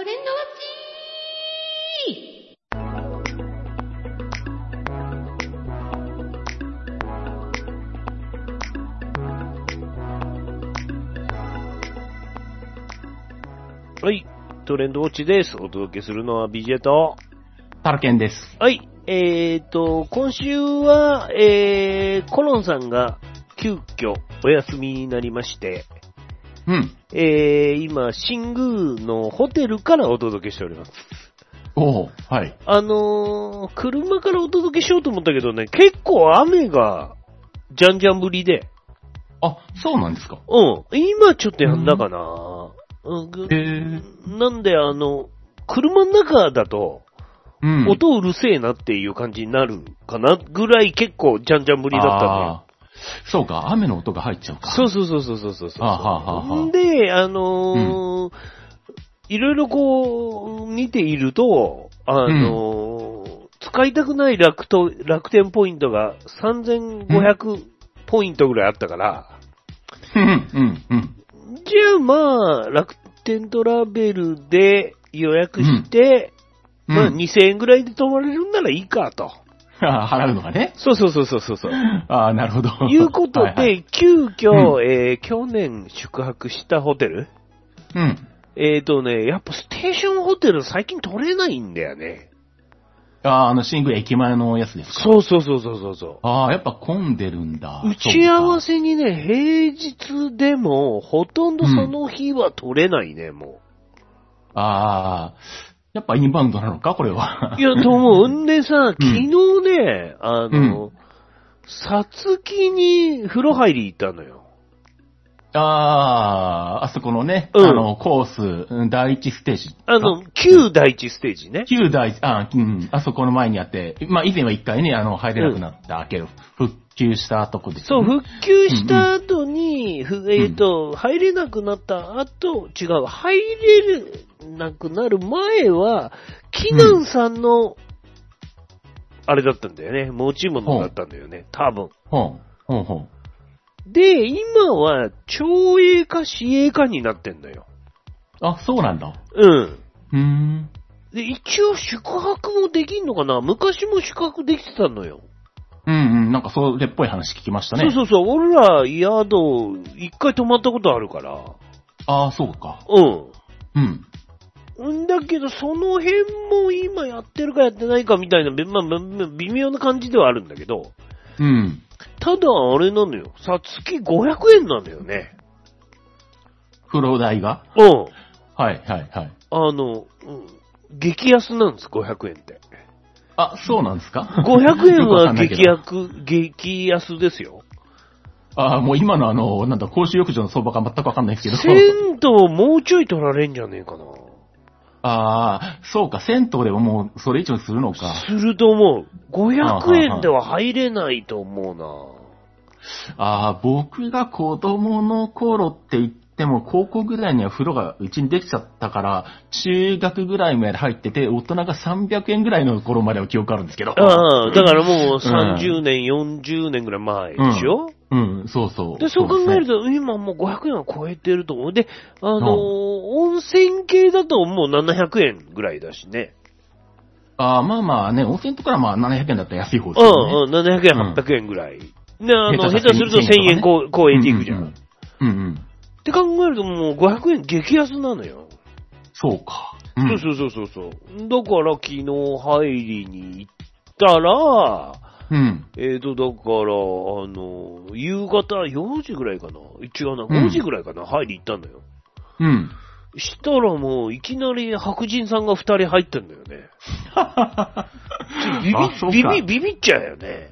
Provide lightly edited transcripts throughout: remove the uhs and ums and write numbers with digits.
レンドウォッチはい、トレンドウォッチです。お届けするのは BJ と、 タルケンです。 はい、今週は、コロンさんが急遽お休みになりまして、 うん。 今、新宮のホテルからお届けしております。 おー、はい。 車からお届けしようと思ったけどね、結構雨が、じゃんじゃん降りで。 あ、そうなんですか。 うん、今ちょっとやんだかな。なんで、車の中だと、 うん。 音うるせえなっていう感じになるかなぐらい結構じゃんじゃん降りだったんだよ。 そうか、雨の音が入っちゃうか。 そうそう。で、いろいろこう、見ていると、使いたくない楽天ポイントが3500ポイントぐらいあったから、じゃあまあ、楽天トラベルで予約して、まあ2000円ぐらいで泊まれるんならいいかと。 払うのがね。 そう。 ああ、なるほど。 いうことで、 はいはい、 急遽、去年宿泊したホテル。 うん。 やっぱステーションホテル最近取れないんだよね。 新宮駅前のやつですか。 そう。 ああ、やっぱ混んでるんだ。 打ち合わせにね、平日でも、ほとんどその日は取れないね、もう。 ああ、やっぱインバウンドなのか、これは。 いや、と思う。んでさ、昨日ね、さつきに風呂入り行ったのよ。 あそこのね、コース、第一ステージ。 旧第一ステージね。 あそこの前にあって、まあ以前は一回ね、入れなくなったけど、復旧したとこです、ね。 そう、復旧した後に、入れなくなった後、違う、入れなくなる前は、キナンさんの、あれだったんだよね。持ち物だったんだよね、多分。で、今は、町営か市営かになってんだよ。 あ、そうなんだ。で、 一応宿泊もできんのかな？昔も宿泊できてたのよ。 なんかそれっぽい話聞きましたね。 そう。俺ら、宿、一回泊まったことあるから。 ああ、そうか。 だけど、その辺も今やってるかやってないかみたいな、まあ、微妙な感じではあるんだけど。ただ、あれなのよ。月500円なのよね。 風呂代が？はい。 激安なんです、500円って。 あ、そうなんですか？ 500 円は激安ですよ。 もう今の公衆浴場の相場が全くわかんないですけど。 銭湯もうちょい取られんじゃねえかな。 そうか、銭湯でももうそれ以上するのか。 すると思う。500円では入れないと思うな。 僕が子供の頃って言っても、高校ぐらいには風呂がうちにできちゃったから、中学ぐらいまで入ってて、大人が300円ぐらいの頃までは記憶あるんですけど。 だからもう30年、40年ぐらい前でしょ？ そう。 で、そう考えると、今もう500円は超えてると思う。で、温泉系だともう700円ぐらいだしね。 まあね、温泉とかはまあ700円だったら安い方ですよね。 700円、800円ぐらい。で、下手すると1000円超えていくじゃん。って考えるともう500円激安なのよ。 そうか。 そう。だから昨日入りに行ったら、だから、夕方4時ぐらいかな。違うな、5時ぐらいかな、入り行ったんだよ。したらもう、いきなり白人さんが2人入ってんだよね。ビビっちゃうよね。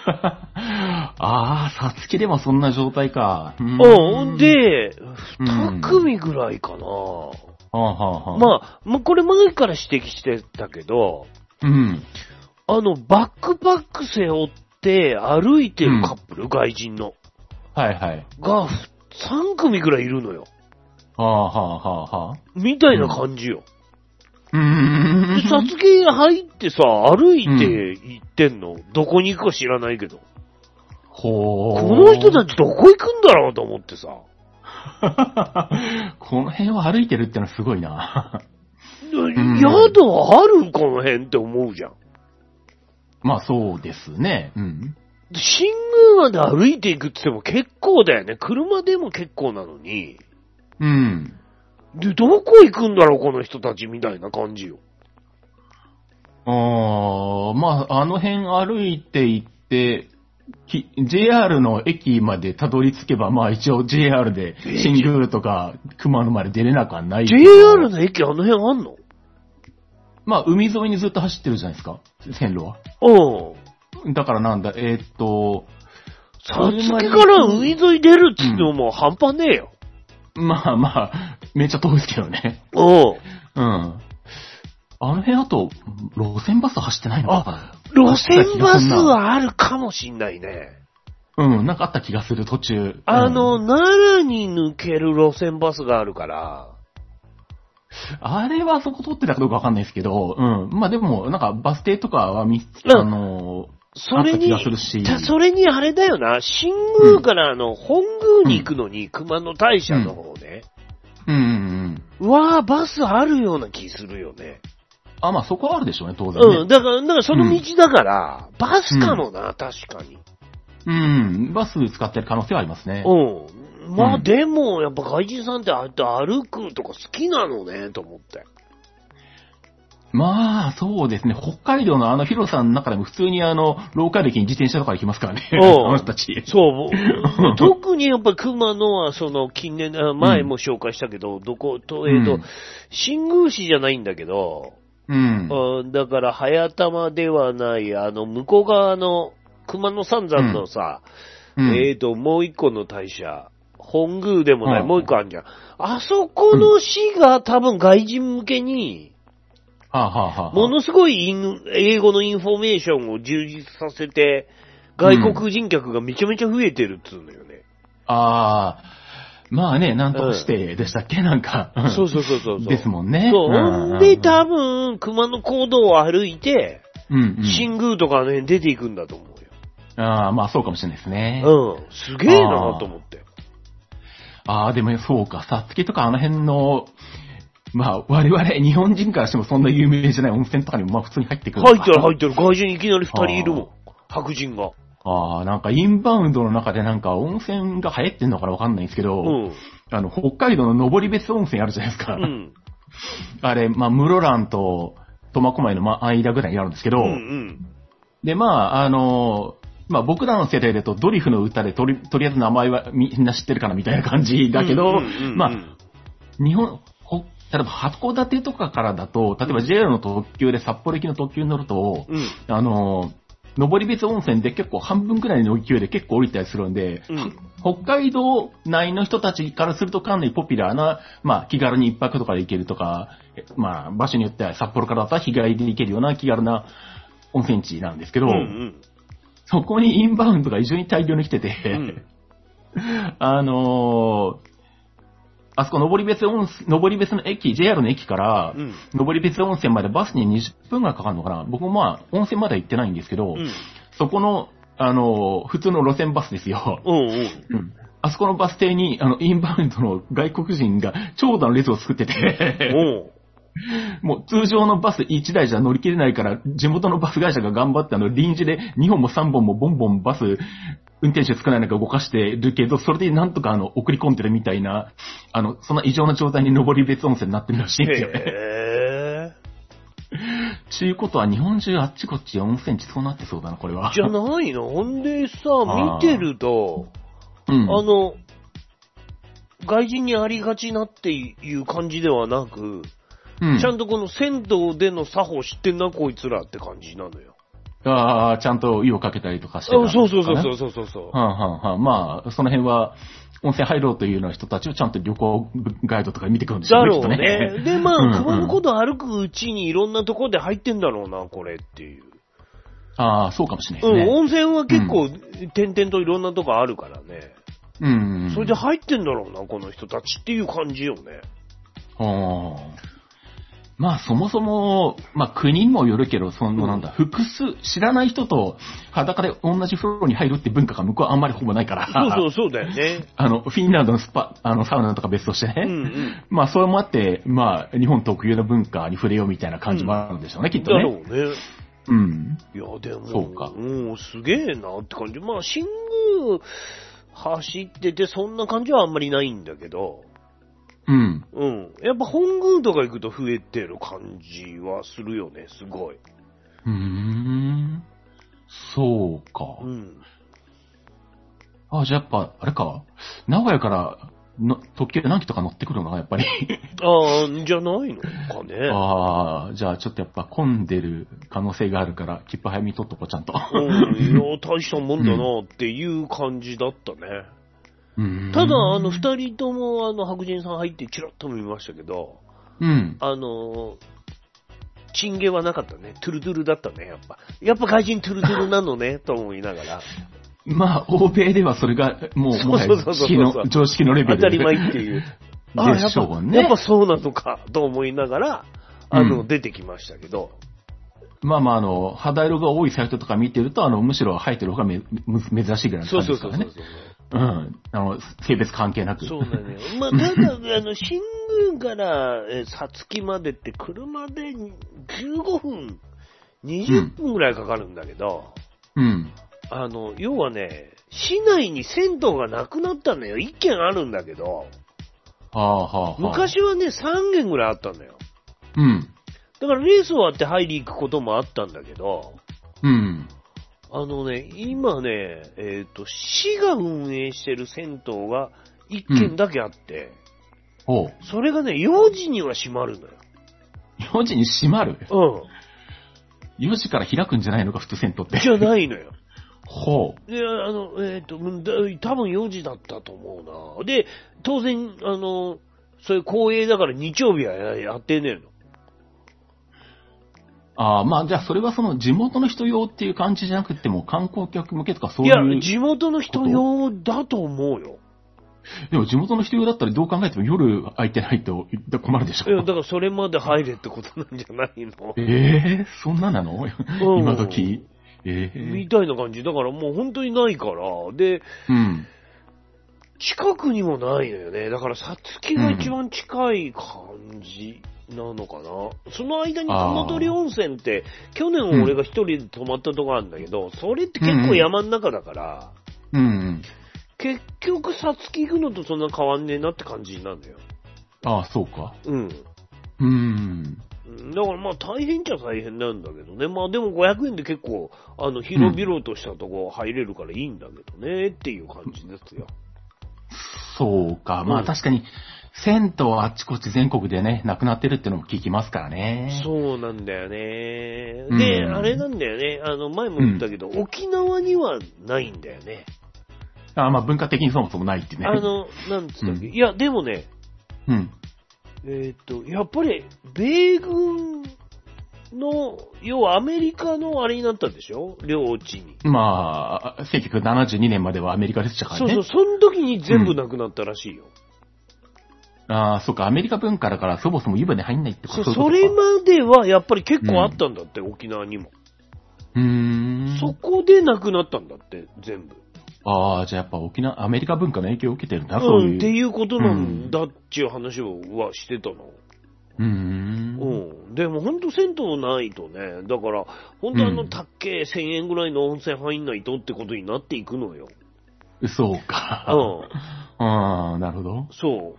さつきでもそんな状態か。 で、2組ぐらいかな。まあ、もうこれ前から指摘してたけど、バックパック背負って歩いてるカップル、外人の。が、3組ぐらいいるのよ。みたいな感じよ。で、さつき入ってさ、歩いて行ってんの。どこに行くか知らないけど。この人たちどこ行くんだろうと思ってさ。 この辺を歩いてるってのはすごいな。 宿あるこの辺って思うじゃん。 まあそうですね。うん。 新宮まで歩いていくって言っても結構だよね。車でも結構なのに。 うん。 で、どこ行くんだろうこの人たちみたいな感じよ。 まあ、あの辺歩いて行って、JR の駅までたどり着けば、まあ一応 JR で新宮とか熊野まで出れなくはないけど。 JR の駅あの辺あんの？ まあ海沿いにずっと走ってるじゃないですか、線路は。 うん。 だからなんだ、 さつきから海沿い出るって言ってももう半端ねえよ。 まあまあ、めっちゃ遠いですけどね。 うん。 あの辺あと、路線バス走ってないのかな？ 路線バスはあるかもしんないね。 なんかあった気がする、途中。 奈良に抜ける路線バスがあるから。 あれはそこ通ってたかどうかわかんないですけど、まあでも、なんかバス停とかはそれに、 あった気がするし。 それにあれだよな、新宮から本宮に行くのに、熊野大社の方ね。バスあるような気するよね。 まあそこはあるでしょうね、当然ね。 だからその道だから、バスかもな、確かに。 バス使ってる可能性はありますね。 まあでも、やっぱ外人さんって歩くとか好きなのね、と思って。 まあ、そうですね。北海道の広さの中でも普通にローカル駅に自転車とか行きますからね。あの人たち。 そう。特にやっぱり熊野は近年、前も紹介したけど、新宮市じゃないんだけど、だから早玉ではない、向こう側の熊野三山のさ、もう一個の大社、本宮でもない、もう一個あるじゃん。あそこの市が多分外人向けに、ものすごい英語のインフォメーションを充実させて、外国人客がめちゃめちゃ増えてるっつうのよね。 まあね、なんとかしてでしたっけ、なんか。 そう。 ですもんね。 で、多分、熊野古道を歩いて、新宮とかの辺出ていくんだと思うよ。 まあそうかもしれないですね。 すげえなと思って。 でもそうか、さつきとかあの辺の、まあ、我々、日本人からしてもそんな有名じゃない温泉とかにもまあ普通に入ってくる。 入ってる。外人いきなり2人いるもん。白人が。 なんかインバウンドの中でなんか温泉が流行ってんのかわかんないんですけど、北海道の登別温泉あるじゃないですか。あれ、まあ、室蘭と苫小牧の間ぐらいにあるんですけど、で、まあ、僕らの世代だとドリフの歌でとりあえず名前はみんな知ってるかなみたいな感じだけど、まあ、例えば函館とかからだと、例えば JR の特急で札幌行きの特急に乗ると、登別温泉で結構半分くらいの勢いで結構降りたりするんで、北海道内の人たちからするとかなりポピュラーな、まあ気軽に一泊とかで行けるとか、まあ場所によっては札幌からだったら日帰りで行けるような気軽な温泉地なんですけど、そこにインバウンドが異常に大量に来てて、あそこ登別の駅、JR の駅から、登別温泉までバスに20分がかかるのかな。僕もまあ、温泉まで行ってないんですけど、そこの、普通の路線バスですよ。あそこのバス停に、インバウンドの外国人が長蛇の列を作ってて、もう通常のバス1台じゃ乗り切れないから、地元のバス会社が頑張って臨時で2本も3本もボンボンバス、運転手少ない中動かしてるけど、それでなんとか送り込んでるみたいな、そんな異常な状態に登別温泉になってるらしいんですよね。ちゅうことは日本中あっちこっち温泉地そうなってそうだな、これは。 じゃないの？ほんでさ、見てると、外人にありがちなっていう感じではなく、ちゃんとこの銭湯での作法知ってんな、こいつらって感じなのよ。 ちゃんと湯をかけたりとかしてたんですかね。 そう。 まあ、その辺は、温泉入ろうというような人たちをちゃんと旅行ガイドとか見てくるんですよね。 だろうね。で、まあ、熊のこと歩くうちにいろんなところで入ってんだろうな、これっていう。 そうかもしれないですね。 温泉は結構、点々といろんなとこあるからね。それで入ってんだろうな、この人たちっていう感じよね。 まあそもそも、まあ国にもよるけど、複数、知らない人と裸で同じ風呂に入るって文化が向こうはあんまりほぼないから。 そうだよね。 フィンランドのサウナとか別としてね。まあそれもあって、まあ日本特有の文化に触れようみたいな感じもあるんでしょうね、きっとね。 だろうね。いや、でも、 そうか。 すげえなって感じ。まあ、新宮走っててそんな感じはあんまりないんだけど、やっぱ本宮とか行くと増えてる感じはするよね、すごい。 そうか。じゃあやっぱ、あれか、名古屋から特急で何機とか乗ってくるのかな、やっぱり。 じゃないのかね。 じゃあちょっとやっぱ混んでる可能性があるから、切符早めに取っとこう、ちゃんと。 いや、大したもんだなっていう感じだったね。ただ、二人とも、白人さん入ってチラッと見ましたけど、チンゲはなかったね。トゥルトゥルだったね、やっぱ。やっぱ外人トゥルトゥルなのね、と思いながら。 まあ、欧米ではそれが、もはや常識のレベルで。当たり前っていう。 でしょうね。 やっぱそうなのか、と思いながら、出てきましたけど。 まあ肌色が多いサイトとか見てると、むしろ生えてる方が珍しいぐらいの感じですからね。性別関係なく。 そうだね。まあ、ただ、新宮からさつきまでって車で15分、20分ぐらいかかるんだけど、要はね、市内に銭湯がなくなったのよ。1軒あるんだけど、昔はね、3軒ぐらいあったんだよ。だからレース終わって入り行くこともあったんだけど、今ね、市が運営してる銭湯が1軒だけあって、それがね、4時には閉まるのよ。 4時に閉まる？4時から開くんじゃないのか、普通銭湯って。 じゃないのよ。 で、 多分4時だったと思うな。で、当然、そういう公営だから日曜日はやってねえの。 まあ、じゃあそれはその地元の人用っていう感じじゃなくても観光客向けとかそういう。 いや、地元の人用だと思うよ。 でも地元の人用だったらどう考えても夜空いてないと困るでしょ。 いや、だからそれまで入れってことなんじゃないの？ そんななの？今時。 みたいな感じ。だからもう本当にないから。で、近くにもないのよね。だからさつきが一番近い感じなのかな。その間に雲取温泉って、去年俺が一人で泊まったとこあるんだけど、それって結構山の中だから、結局さつき行くのとそんな変わんねえなって感じになるんだよ。 そうか。 だからまあ大変っちゃ大変なんだけどね。まあでも500円で結構、広々としたとこ入れるからいいんだけどね、っていう感じですよ。 そうか。まあ確かに、銭湯はあっちこっち全国でね、なくなってるってのも聞きますからね。 そうなんだよね。で、あれなんだよね。前も言ったけど、沖縄にはないんだよね。 まあ文化的にそもそもないってね。 なんつったっけ。いや、でもね、やっぱり、米軍の、要はアメリカのあれになったでしょ？領地に。 まあ、1972年まではアメリカでしたからね。 その時に全部なくなったらしいよ。 そうか、アメリカ文化だからそもそも湯船入んないってこと？ それまではやっぱり結構あったんだって、沖縄にも。そこでなくなったんだって、全部。 じゃあやっぱアメリカ文化の影響を受けてるんだ、そういう。 っていうことなんだっていう話はしてたの。でもほんと銭湯ないとね、だからほんとたっけ1000円ぐらいの温泉入んないとってことになっていくのよ。 そうか。なるほど。 そう。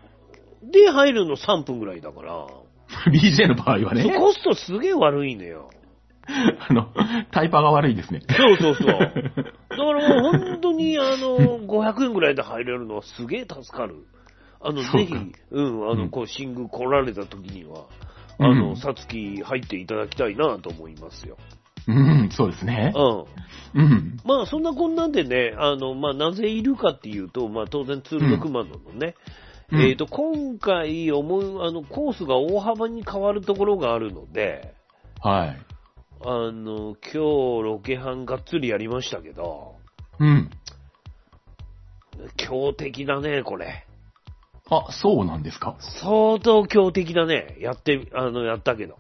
で、入るの3分ぐらいだから。 BJ の場合はね。 コストすげえ悪いのよ。 タイパが悪いですね。 そう。だからもう本当に500円ぐらいで入れるのはすげえ助かる。ぜひ、新宮来られた時には、さつき入っていただきたいなと思いますよ。 そうですね。 まあ、そんなこんなんでね、まあ、なぜいるかっていうと、まあ、当然、ツール・ド・クマノのね、今回コースが大幅に変わるところがあるので、 はい。 今日、ロケハンがっつりやりましたけど、強敵だね、これ。 あ、そうなんですか？ 相当強敵だね。やったけど。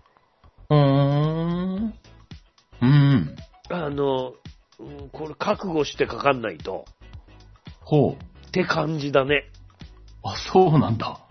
うん。 これ覚悟してかかんないと。 ほう。 って感じだね。 あ、そうなんだ。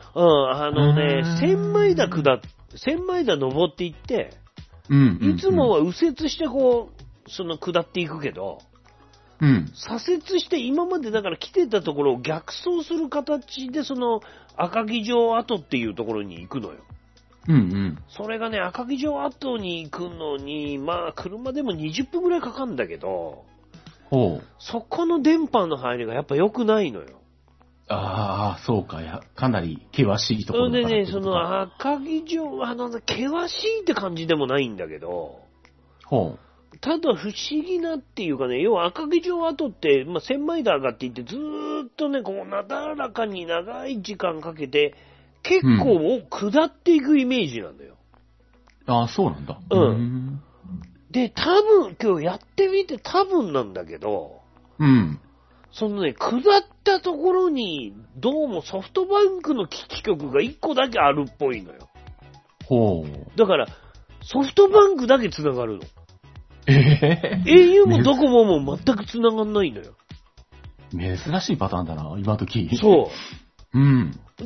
千枚田登っていって、いつもは右折して下っていくけど、左折して今までだから来てたところを逆走する形で赤城城跡っていうところに行くのよ。それがね、赤城城跡に行くのに、まあ車でも20分ぐらいかかるんだけど、そこの電波の入りがやっぱ良くないのよ。 ああ、そうか。かなり険しいところだからってことか。 でね、赤城城、険しいって感じでもないんだけど、ただ不思議なっていうかね、要は赤城城跡って、千枚田上がっていってずーっとね、なだらかに長い時間かけて、結構下っていくイメージなんだよ。 ああ、そうなんだ。 で、多分、今日やってみて多分なんだけど、下ったところに、どうもソフトバンクの基地局が1個だけあるっぽいのよ。だから、ソフトバンクだけ繋がるの。au もドコモも全く繋がんないのよ。 珍しいパターンだな、今時。 そう。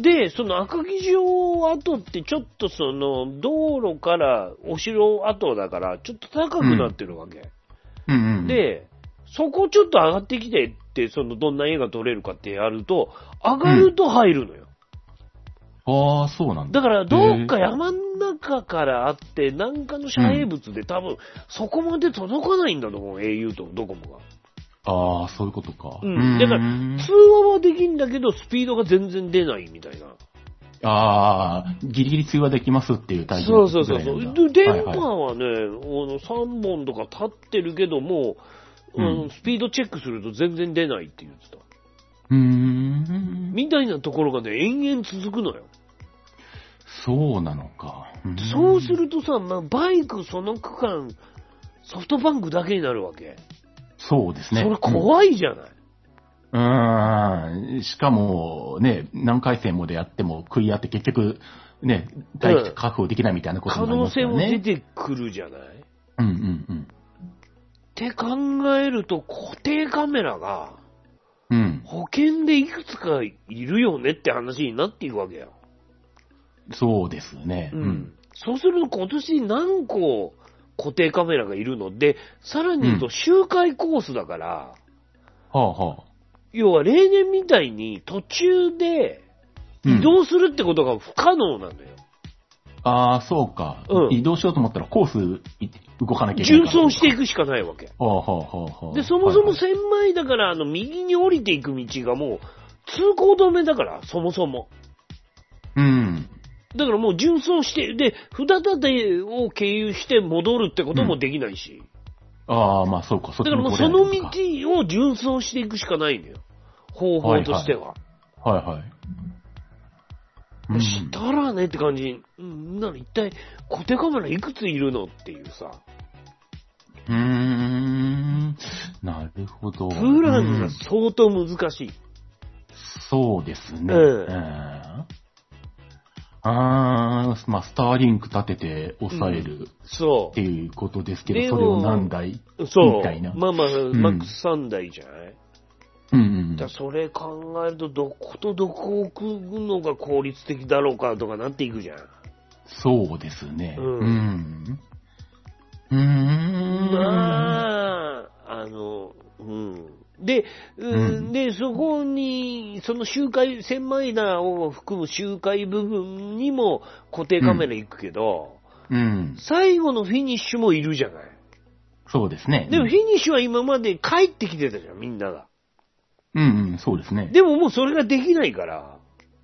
で、赤城城跡ってちょっと道路からお城跡だから、ちょっと高くなってるわけ。で、そこちょっと上がってきてって、どんな絵が撮れるかってやると、上がると入るのよ。 ああ、そうなんだ。 だから、どっか山の中からあって、なんかの遮蔽物で多分、そこまで届かないんだと思う、au とドコモが。 ああ、そういうことか。 だから、通話はできんだけど、スピードが全然出ないみたいな。 ああ、ギリギリ通話できますっていうタイプ。 そう。で、電波はね、3本とか立ってるけども、スピードチェックすると全然出ないって言ってた。みたいなところがね、延々続くのよ。 そうなのか。 そうするとさ、バイクその区間、ソフトバンクだけになるわけ。 そうですね。 それ怖いじゃない。 しかも、ね、何回戦もでやっても食い合って結局、ね、待機確保できないみたいなことになりますよね。 可能性も出てくるじゃない。って考えると、固定カメラが、保険でいくつかいるよねって話になっていくわけよ。 そうですね。 そうすると今年何個固定カメラがいるので、さらに言うと周回コースだから、要は例年みたいに途中で移動するってことが不可能なんだよ。 ああ、そうか。移動しようと思ったらコース動かなきゃいけない。 順走していくしかないわけ。で、そもそも千枚だから、右に降りていく道がもう通行止めだから、そもそも。だからもう順走して、で、札立を経由して戻るってこともできないし。 ああ、まあそうか。 だからもうその道を順走していくしかないのよ。方法としては。したらねって感じ。一体固定カメラいくついるのっていうさ。 なるほど。 プランが相当難しい。 そうですね。スターリンク立てて抑えるっていうことですけど、それを何台みたいな。 マックス3台じゃない？だそれ考えると、どことどこを置くのが効率的だろうかとかなっていくじゃん。 そうですね。 で、そこに、その周回、千枚田を含む周回部分にも固定カメラ行くけど、最後のフィニッシュもいるじゃない。 そうですね。 でもフィニッシュは今まで帰ってきてたじゃん、みんなが。 そうですね。 でももうそれができないから。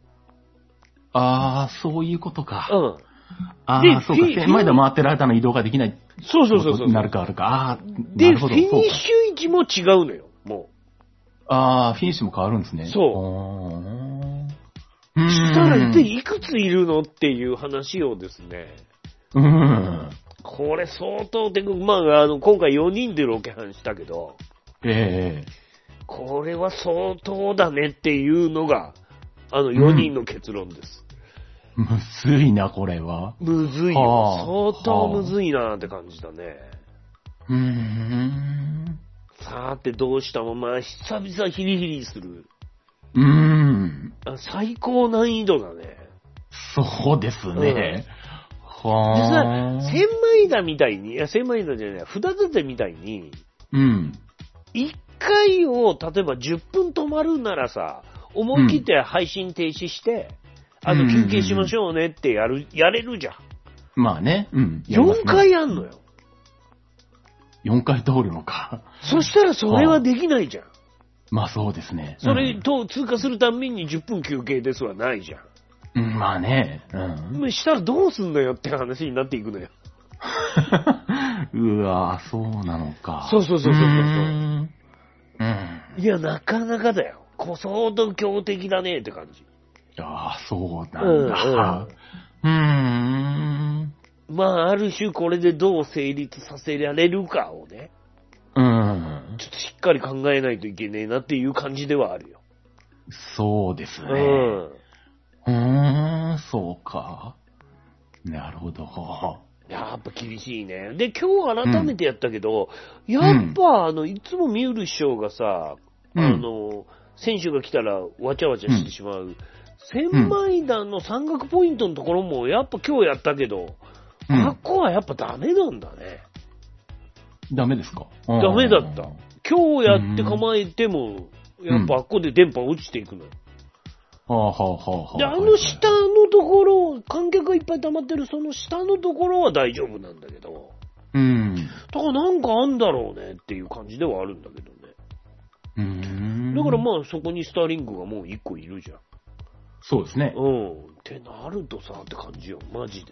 ああ、そういうことか。 ああ、そうか。千枚田回ってる間の移動ができない。 そう。 なるかあるか。ああ、 で、フィニッシュ位置も違うのよ、もう。ああ、フィニッシュも変わるんですね。 そう。したら一体いくついるのっていう話をですね。これ相当で、今回4人でロケハンしたけど。これは相当だねっていうのが 4人の結論です。 むずいな、これは。 むずいよ。相当むずいなって感じだね。さーてどうしたも、まあ、久々ヒリヒリする。最高難易度だね。 そうですね。 はぁ。でさ、千枚田みたいに、千枚田じゃない、札立てみたいに、1回を、例えば10分止まるならさ、思い切って配信停止して、休憩しましょうねってやれるじゃん。 まあね。 4回やんのよ。 4回通るのか。 そしたらそれはできないじゃん。 まあそうですね。 それと通過するたびに10分休憩ですはないじゃん。 まあね。 したらどうすんのよって話になっていくのよ。 うわぁ、そうなのか。 そう。いや、なかなかだよ。相当強敵だねって感じ。 ああ、そうなんだ。 まあ、ある種これでどう成立させられるかをね。ちょっとしっかり考えないといけねえなっていう感じではあるよ。 そうですね。そうか。なるほど。 やっぱ厳しいね。で、今日改めてやったけど、やっぱいつもミュール師匠がさ、選手が来たらわちゃわちゃしてしまう。千枚田の山岳ポイントのところもやっぱ今日やったけど、ここはやっぱダメなんだね。 ダメですか？ ダメだった。今日やって構えても、やっぱあっこで電波落ちていくのよ。で、下のところ、観客がいっぱい溜まってるその下のところは大丈夫なんだけど、だからなんかあんだろうねっていう感じではあるんだけどね。だからまあそこにスターリングがもう1個いるじゃん。 そうですね。 ってなるとさって感じよ、マジで。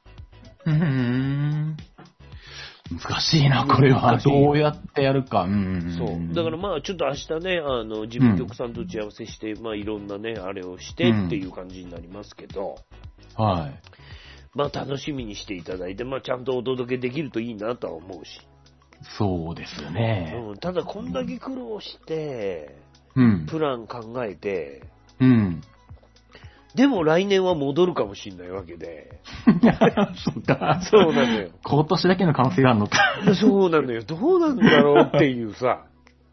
難しいな、これは。どうやってやるか。 そう。だからまあ、ちょっと明日ね、事務局さんと打ち合わせして、まあ、いろんなね、あれをしてっていう感じになりますけど、 はい。 まあ、楽しみにしていただいて、まあ、ちゃんとお届けできるといいなとは思うし。 そうですよね。 ただ、こんだけ苦労して、プラン考えて、でも来年は戻るかもしれないわけで。 そうか。 そうなのよ。 今年だけの可能性があるのか。 そうなのよ。どうなんだろうっていうさ。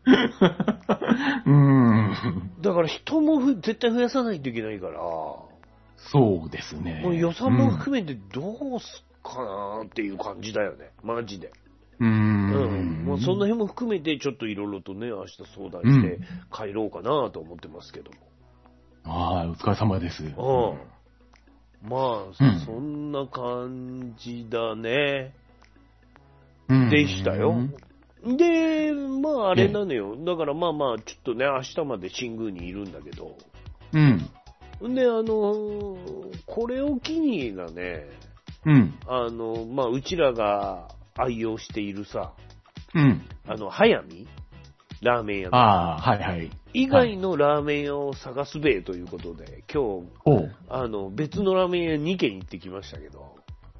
だから人も絶対増やさないといけないから。 そうですね。 もう予算も含めてどうすっかなっていう感じだよね。マジで。もうその辺も含めてちょっといろいろとね、明日相談して帰ろうかなと思ってますけども。 はい、お疲れ様です。 まあ、そんな感じだね。でしたよ。で、まああれなのよ。だからまあまあ、ちょっとね、明日まで新宮にいるんだけど。で、これを機にがね、まあ、うちらが愛用しているさ、早見ラーメン屋の。以外のラーメン屋を探すべということで、今日、別のラーメン屋2軒行ってきましたけど、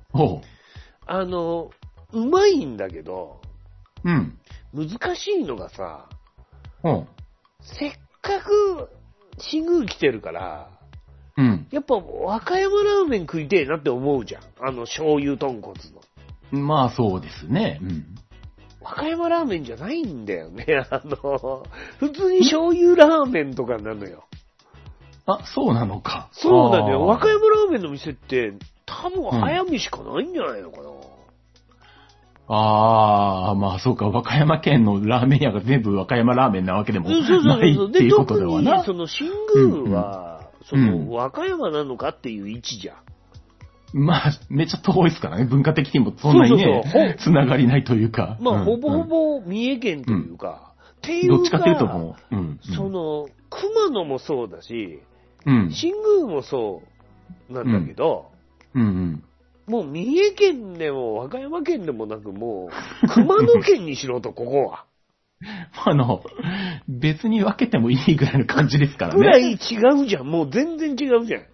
うまいんだけど、難しいのがさ、せっかく新宮来てるから、やっぱ和歌山ラーメン食いてえなって思うじゃん。醤油豚骨の。 まあそうですね。 和歌山ラーメンじゃないんだよね。普通に醤油ラーメンとかなのよ。 あ、そうなのか。 そうなのよ。和歌山ラーメンの店って、多分早見しかないんじゃないのかな。 まあそうか。和歌山県のラーメン屋が全部和歌山ラーメンなわけでもないっていうことではな。 特にその新宮は、和歌山なのかっていう位置じゃん。 まあ、めっちゃ遠いですからね。文化的にもそんなにね、つながりないというか。 まあ、ほぼほぼ三重県というか、っていうか、 どっちかというともう、 熊野もそうだし、新宮もそうなんだけど、もう三重県でも和歌山県でもなく、もう、熊野県にしろと、ここは。 別に分けてもいいぐらいの感じですからね。 ぐらい違うじゃん。もう全然違うじゃん。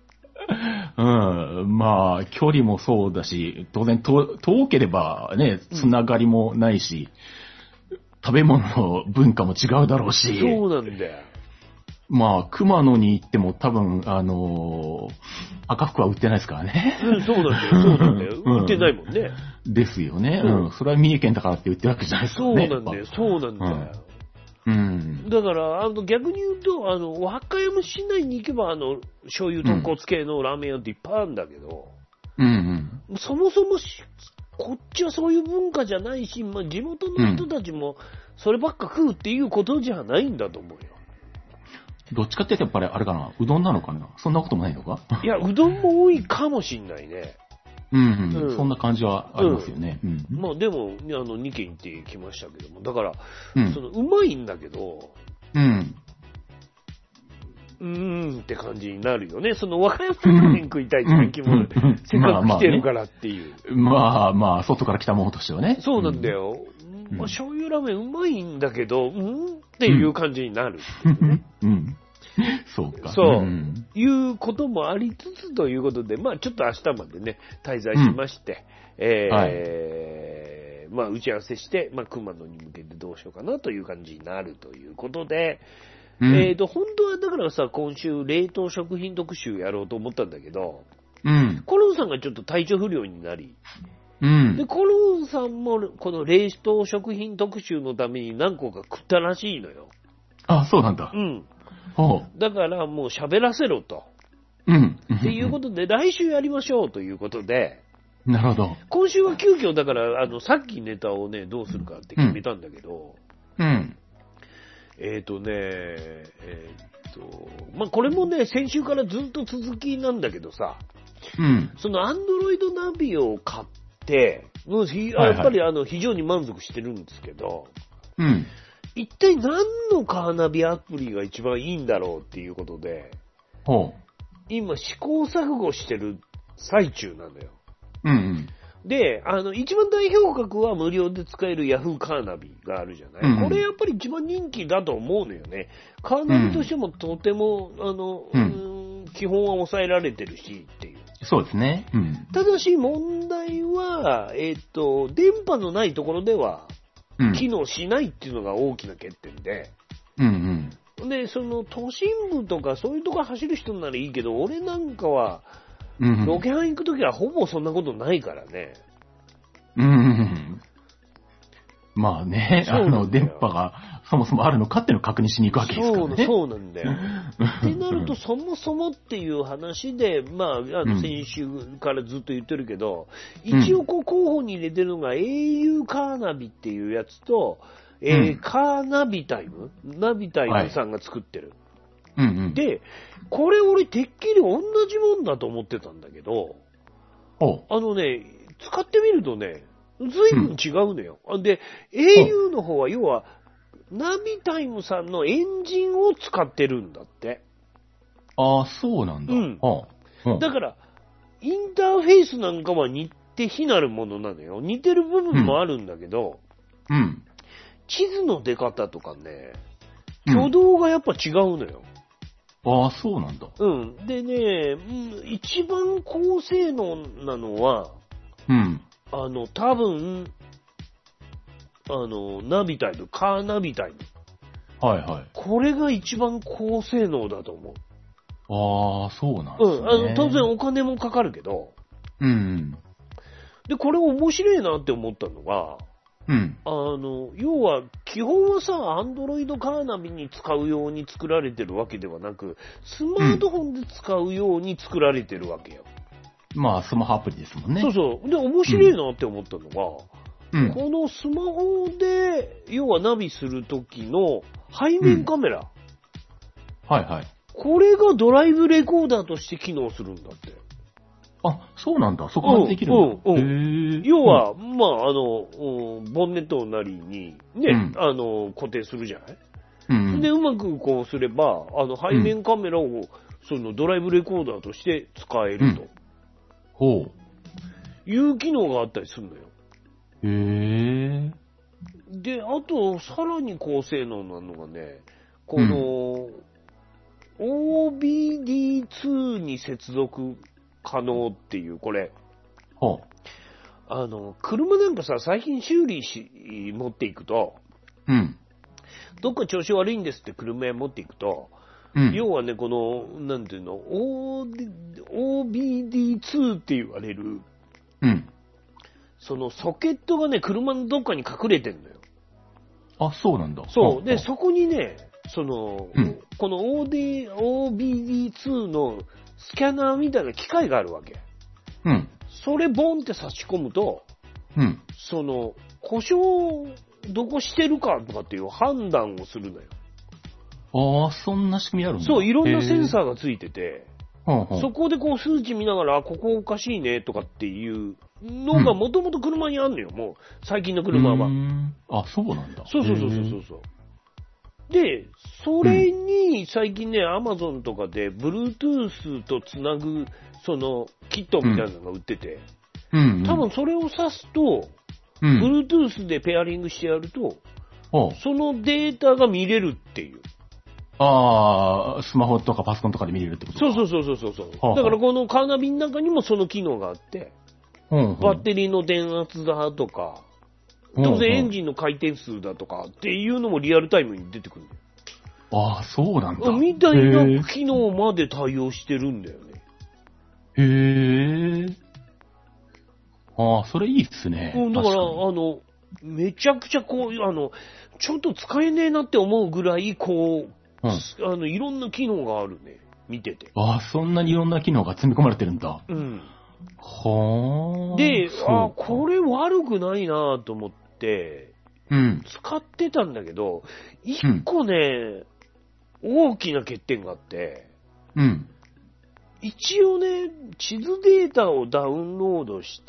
まあ、距離もそうだし、当然遠ければね、つながりもないし、食べ物の文化も違うだろうし。 そうなんだよ。 まあ、熊野に行っても多分、赤服は売ってないですからね。 うん、そうなんだよ。売ってないもんね。 ですよね。それは三重県だからって売ってるわけじゃないですからね。 そうなんだよ。だから、逆に言うと、和歌山市内に行けば、醤油豚骨系のラーメン屋っていっぱいあるんだけど、そもそもこっちはそういう文化じゃないし、まあ、地元の人たちもそればっか食うっていうことじゃないんだと思うよ。 どっちかって言うとやっぱりあれかな、うどんなのかな、そんなこともないのか。 いや、うどんも多いかもしんないね。 そんな感じはありますよね。 まあでも、2軒行ってきましたけども、だから、うまいんだけど、って感じになるよね。和歌山ラーメン食いたいって気も、せっかく来てるからっていう。 まあ、外から来たものとしてはね。 そうなんだよ。醤油ラーメンうまいんだけど、っていう感じになる。 そうか。 そう。いうこともありつつということで、まあちょっと明日までね、滞在しまして、まあ打ち合わせして、まあ熊野に向けてどうしようかなという感じになるということで、本当はだからさ、今週冷凍食品特集やろうと思ったんだけど、コロンさんがちょっと体調不良になり、で、コロンさんもこの冷凍食品特集のために何個か食ったらしいのよ。 あ、そうなんだ。 だからもう喋らせろと。っていうことで、来週やりましょうということで、 なるほど。 今週は急遽だから、さっきネタをね、どうするかって決めたんだけど、まあ、これもね、先週からずっと続きなんだけどさ、そのアンドロイドナビを買って、やっぱり非常に満足してるんですけど、一体何のカーナビアプリが一番いいんだろうっていうことで、今試行錯誤してる最中なのよ。で、一番代表格は無料で使える Yahoo カーナビがあるじゃない、これやっぱり一番人気だと思うのよね。カーナビとしてもとても、基本は抑えられてるしっていう。 そうですね。 ただし問題は、電波のないところでは、機能しないっていうのが大きな欠点で。で、都心部とかそういうとこ走る人ならいいけど、俺なんかは、ロケハン行くときはほぼそんなことないからね。 まあね、電波がそもそもあるのかっていうのを確認しに行くわけですからね。 そうなんだよ。ってなると、そもそもっていう話で、まあ、先週からずっと言ってるけど、一応候補に入れてるのが au カーナビっていうやつと、カーナビタイムさんが作ってる。で、これ俺てっきり同じもんだと思ってたんだけど、使ってみるとね、ずいぶん違うのよ。で、au の方は要は、ナビタイムさんのエンジンを使ってるんだって。 ああ、そうなんだ。 だから、インターフェースなんかは似て非なるものなのよ。似てる部分もあるんだけど、地図の出方とかね、挙動がやっぱ違うのよ。 ああ、そうなんだ。 でね、一番高性能なのは、多分、ナビタイム、カーナビタイム。これが一番高性能だと思う。 ああ、そうなんですね。 当然お金もかかるけど。で、これ面白いなって思ったのが、要は、基本はさ、アンドロイドカーナビに使うように作られてるわけではなく、スマートフォンで使うように作られてるわけよ。 まあ、スマホアプリですもんね。 で、面白いなって思ったのが、このスマホで、要はナビするときの背面カメラ。これがドライブレコーダーとして機能するんだって。 あ、そうなんだ。そこまでできるんだ。 要は、まあ、ボンネットなりに、ね、固定するじゃない、で、うまくこうすれば、背面カメラを、ドライブレコーダーとして使えると。いう機能があったりするのよ。で、あと、さらに高性能なのがね、この、OBD2 に接続可能っていう、これ。車なんかさ、最近修理持っていくと、どっか調子悪いんですって車へ持っていくと、 要はね、この、なんていうの、OBD2 って言われる、そのソケットがね、車のどっかに隠れてんのよ。 あ、そうなんだ。 そう。で、そこにね、この OBD2 のスキャナーみたいな機械があるわけ。それボンって差し込むと、故障どこしてるかとかっていう判断をするのよ。 ああ、そんな仕組みあるんだ。 そう、いろんなセンサーがついてて、そこでこう数値見ながら、ここおかしいねとかっていうのがもともと車にあんのよ、もう、最近の車は。 あ、そうなんだ。 そう。で、それに最近ね、アマゾンとかで Bluetooth とつなぐ、キットみたいなのが売ってて、多分それを挿すと、Bluetooth でペアリングしてやると、そのデータが見れるっていう。 ああ、スマホとかパソコンとかで見れるってことか。 そう。だからこのカーナビの中にもその機能があって、バッテリーの電圧だとか、当然エンジンの回転数だとかっていうのもリアルタイムに出てくる。 ああ、そうなんだ。 みたいな機能まで対応してるんだよね。 へえ。ああ、それいいっすね。 だから、めちゃくちゃこう、ちょっと使えねえなって思うぐらい、こう、いろんな機能があるね。見てて。 ああ、そんなにいろんな機能が積み込まれてるんだ。はあ。 で、これ悪くないなと思って、使ってたんだけど、一個ね、大きな欠点があって、一応ね、地図データをダウンロードして、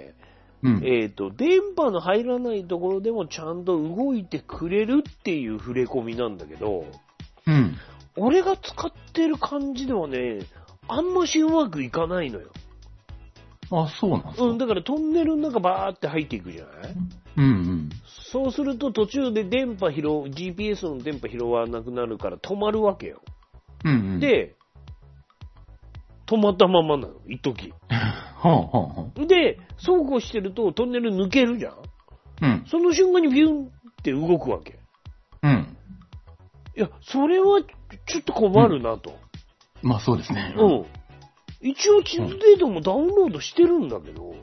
電波の入らないところでもちゃんと動いてくれるっていう触れ込みなんだけど、俺が使ってる感じではね、あんましうまくいかないのよ。 あ、そうなんですか。 だからトンネルの中バーって入っていくじゃない？そうすると途中でGPS の電波拾わなくなるから止まるわけよ。で、止まったままなの、一時。で、そうこうしてるとトンネル抜けるじゃん。その瞬間にビュンって動くわけ。いや、それはちょっと困るなと。 まあそうですね。 一応地図データもダウンロードしてるんだけど。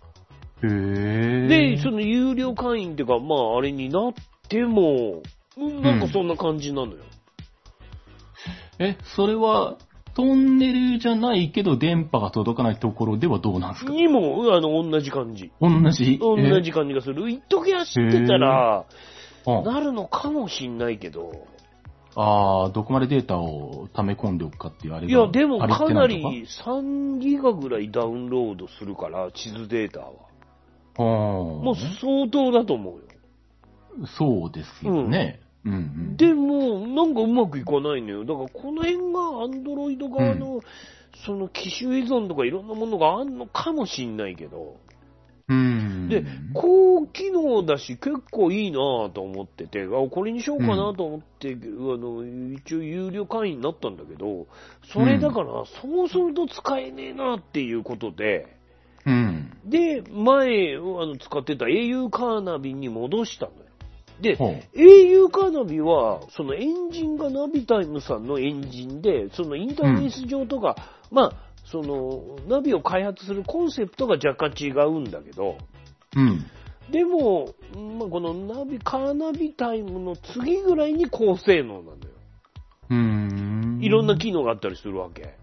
で、その有料会員っていうか、まああれになっても、なんかそんな感じなのよ。 それは、トンネルじゃないけど電波が届かないところではどうなんですか？ にも、同じ感じ。 同じ感じがする。一時は知ってたら、なるのかもしんないけど。 ああ、どこまでデータを溜め込んでおくかっていうあれが。 いや、でもかなり3ギガぐらいダウンロードするから、地図データは。もう相当だと思うよ。 そうですよね。 でも、なんかうまくいかないのよ。だからこの辺がアンドロイド側の、その機種依存とかいろんなものがあんのかもしんないけど。で、高機能だし結構いいなぁと思ってて、これにしようかなと思って、一応有料会員になったんだけど、それだから、そうすると使えねえなっていうことで、で、前、使ってた au カーナビに戻したのよ。で、au カーナビは、そのエンジンがナビタイムさんのエンジンで、そのインターフェース上とか、まあ、その、ナビを開発するコンセプトが若干違うんだけど、でも、まあ、このカーナビタイムの次ぐらいに高性能なんだよ。いろんな機能があったりするわけ。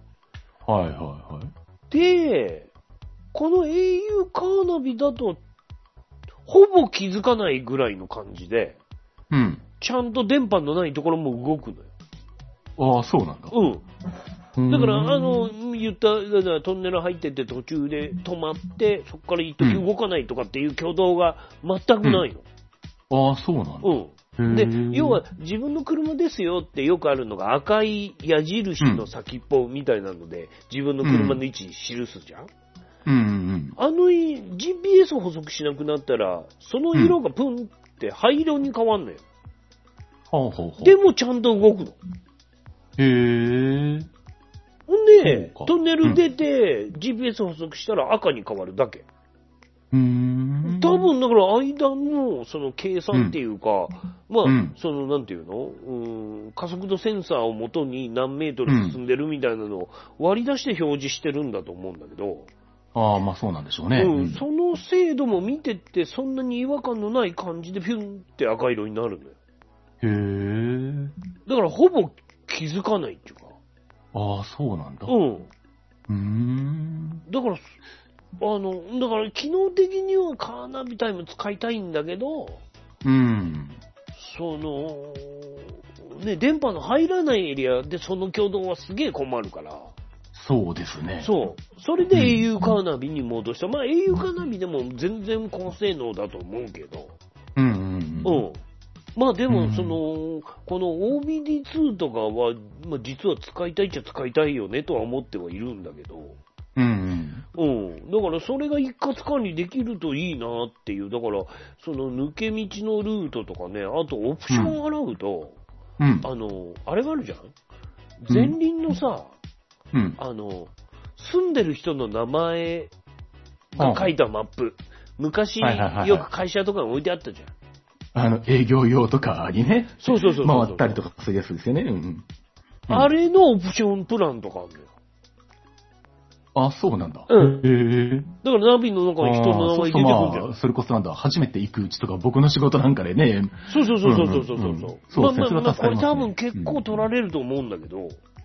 で、この au カーナビだと、ほぼ気づかないぐらいの感じで、ちゃんと電波のないところも動くのよ。 ああ、そうなんだ。 だから、言った、だからトンネル入ってて途中で止まって、そこから一時動かないとかっていう挙動が全くないの。 ああ、そうなんで、 だ。 要は自分の車ですよってよくあるのが赤い矢印の先っぽみたいなので、自分の車の位置記すじゃん。GPS を補足しなくなったら、その色がプンって灰色に変わんのよ。でもちゃんと動くの。ほんで、トンネル出て GPS 補足したら赤に変わるだけ。 多分だから間のその計算っていうか、まあ、そのなんていうの、加速度センサーをもとに何メートル進んでるみたいなのを割り出して表示してるんだと思うんだけど。 ああ、まあそうなんでしょうね。 その精度も見てってそんなに違和感のない感じでピュンって赤色になるのよ。 へー。 だからほぼ気づかないっていうか。 ああ、そうなんだ。 だから機能的にはカーナビタイム使いたいんだけど、電波の入らないエリアでその挙動はすげえ困るから。 そうですね。 そう。それで au カーナビに戻した。まあ au カーナビでも全然高性能だと思うけど。まあでも、この OBD2 とかは、まあ実は使いたいっちゃ使いたいよねとは思ってはいるんだけど。だからそれが一括管理できるといいなっていう。だから、その抜け道のルートとかね、あとオプション払うと、あれがあるじゃん？前輪のさ、住んでる人の名前が書いたマップ。昔、よく会社とかに置いてあったじゃん。 営業用とかにね。 そう。 回ったりとかするやつですよね。 あれのオプションプランとかあるのよ。 あ、そうなんだ。 だからナビの中に人の名前出てくるじゃん。 それこそなんだ、初めて行くうちとか僕の仕事なんかでね。 そう。まあ、これ多分結構取られると思うんだけど。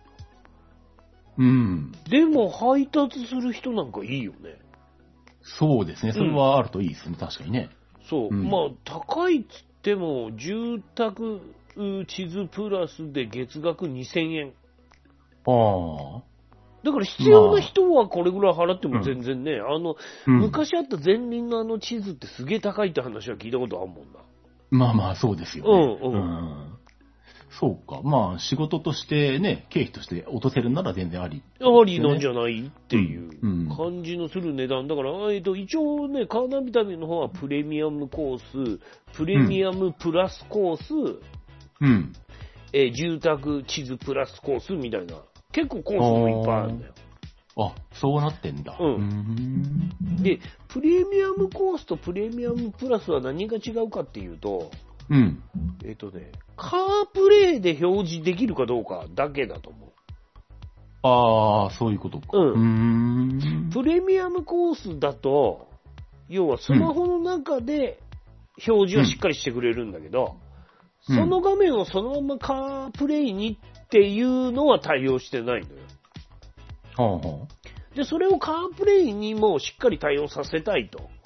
でも配達する人なんかいいよね。 そうですね。それはあるといいですね。確かにね。 そう。まあ、高いっつっても、住宅地図プラスで月額2000円。だから必要な人はこれぐらい払っても全然ね、昔あった前輪の地図ってすげえ高いって話は聞いたことあるもんな。 まあ、そうですよね。そうか。まあ、仕事としてね、経費として落とせるなら全然あり、 ありなんじゃないっていう感じのする値段。だから、一応ね、カーナビ旅の方はプレミアムコース、プレミアムプラスコース、住宅地図プラスコースみたいな。結構コースもいっぱいあるんだよ。 あ、そうなってんだ。 で、プレミアムコースとプレミアムプラスは何が違うかっていうと、カープレイで表示できるかどうかだけだと思う。 ああ、そういうことか。 プレミアムコースだと、要はスマホの中で表示はしっかりしてくれるんだけど、その画面をそのままカープレイにっていうのは対応してないのよ。で、それをカープレイにもしっかり対応させたいと。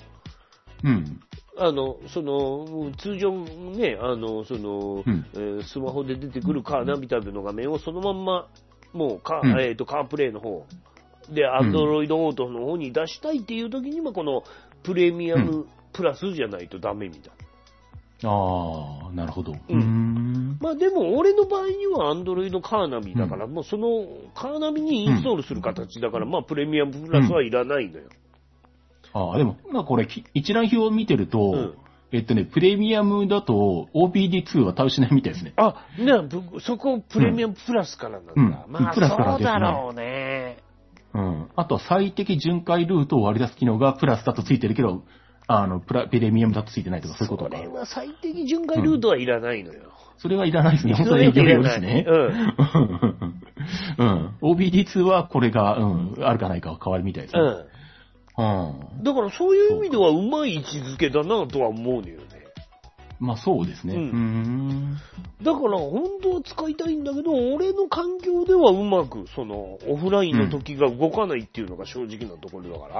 通常ね、スマホで出てくるカーナビタビの画面をそのまんま、もうカープレイの方で、Android Auto の方に出したいっていう時には、このプレミアムプラスじゃないとダメみたいな。ああ、なるほど。 まあでも、俺の場合には Android カーナビだから、もうそのカーナビにインストールする形だから、まあプレミアムプラスはいらないのよ。 でも、まあこれ、一覧表を見てると、プレミアムだと OBD2 は対応しないみたいですね。 そこプレミアムプラスからなんだ。まあ、そうだろうね。 あとは最適巡回ルートを割り出す機能がプラスだとついてるけど、プレミアムだとついてないとかそういうことか。 それは最適巡回ルートはいらないのよ。 それはいらないですね。本当に営業用ですね。OBD2 はこれが、あるかないかは変わるみたいですね。 だからそういう意味ではうまい位置づけだなとは思うのよね。 まあそうですね。 だから本当は使いたいんだけど、俺の環境ではうまくオフラインの時が動かないっていうのが正直なところだから。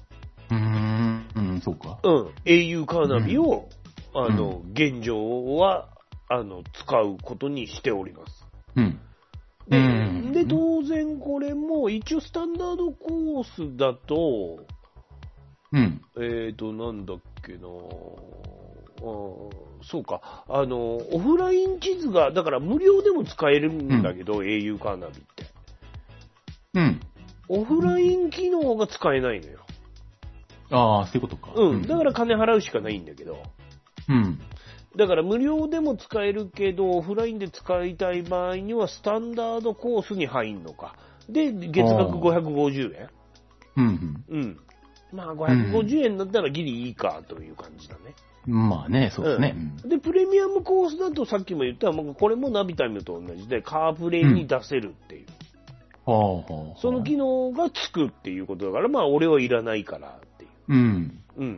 そうか。 au カーナビを、現状は、使うことにしております。で、当然これも、一応スタンダードコースだと、なんだっけなそうか、オフライン地図が、だから無料でも使えるんだけど、au カーナビって。オフライン機能が使えないのよ。 ああ、そういうことか。 だから金払うしかないんだけど。だから無料でも使えるけど、オフラインで使いたい場合にはスタンダードコースに入んのか。で、月額550円。 まあ550円だったらギリいいかという感じだね。 まあね、そうですね。 で、プレミアムコースだとさっきも言った、これもナビタイムと同じで、カープレイに出せるっていう。その機能がつくっていうことだから、まあ俺はいらないからっていう。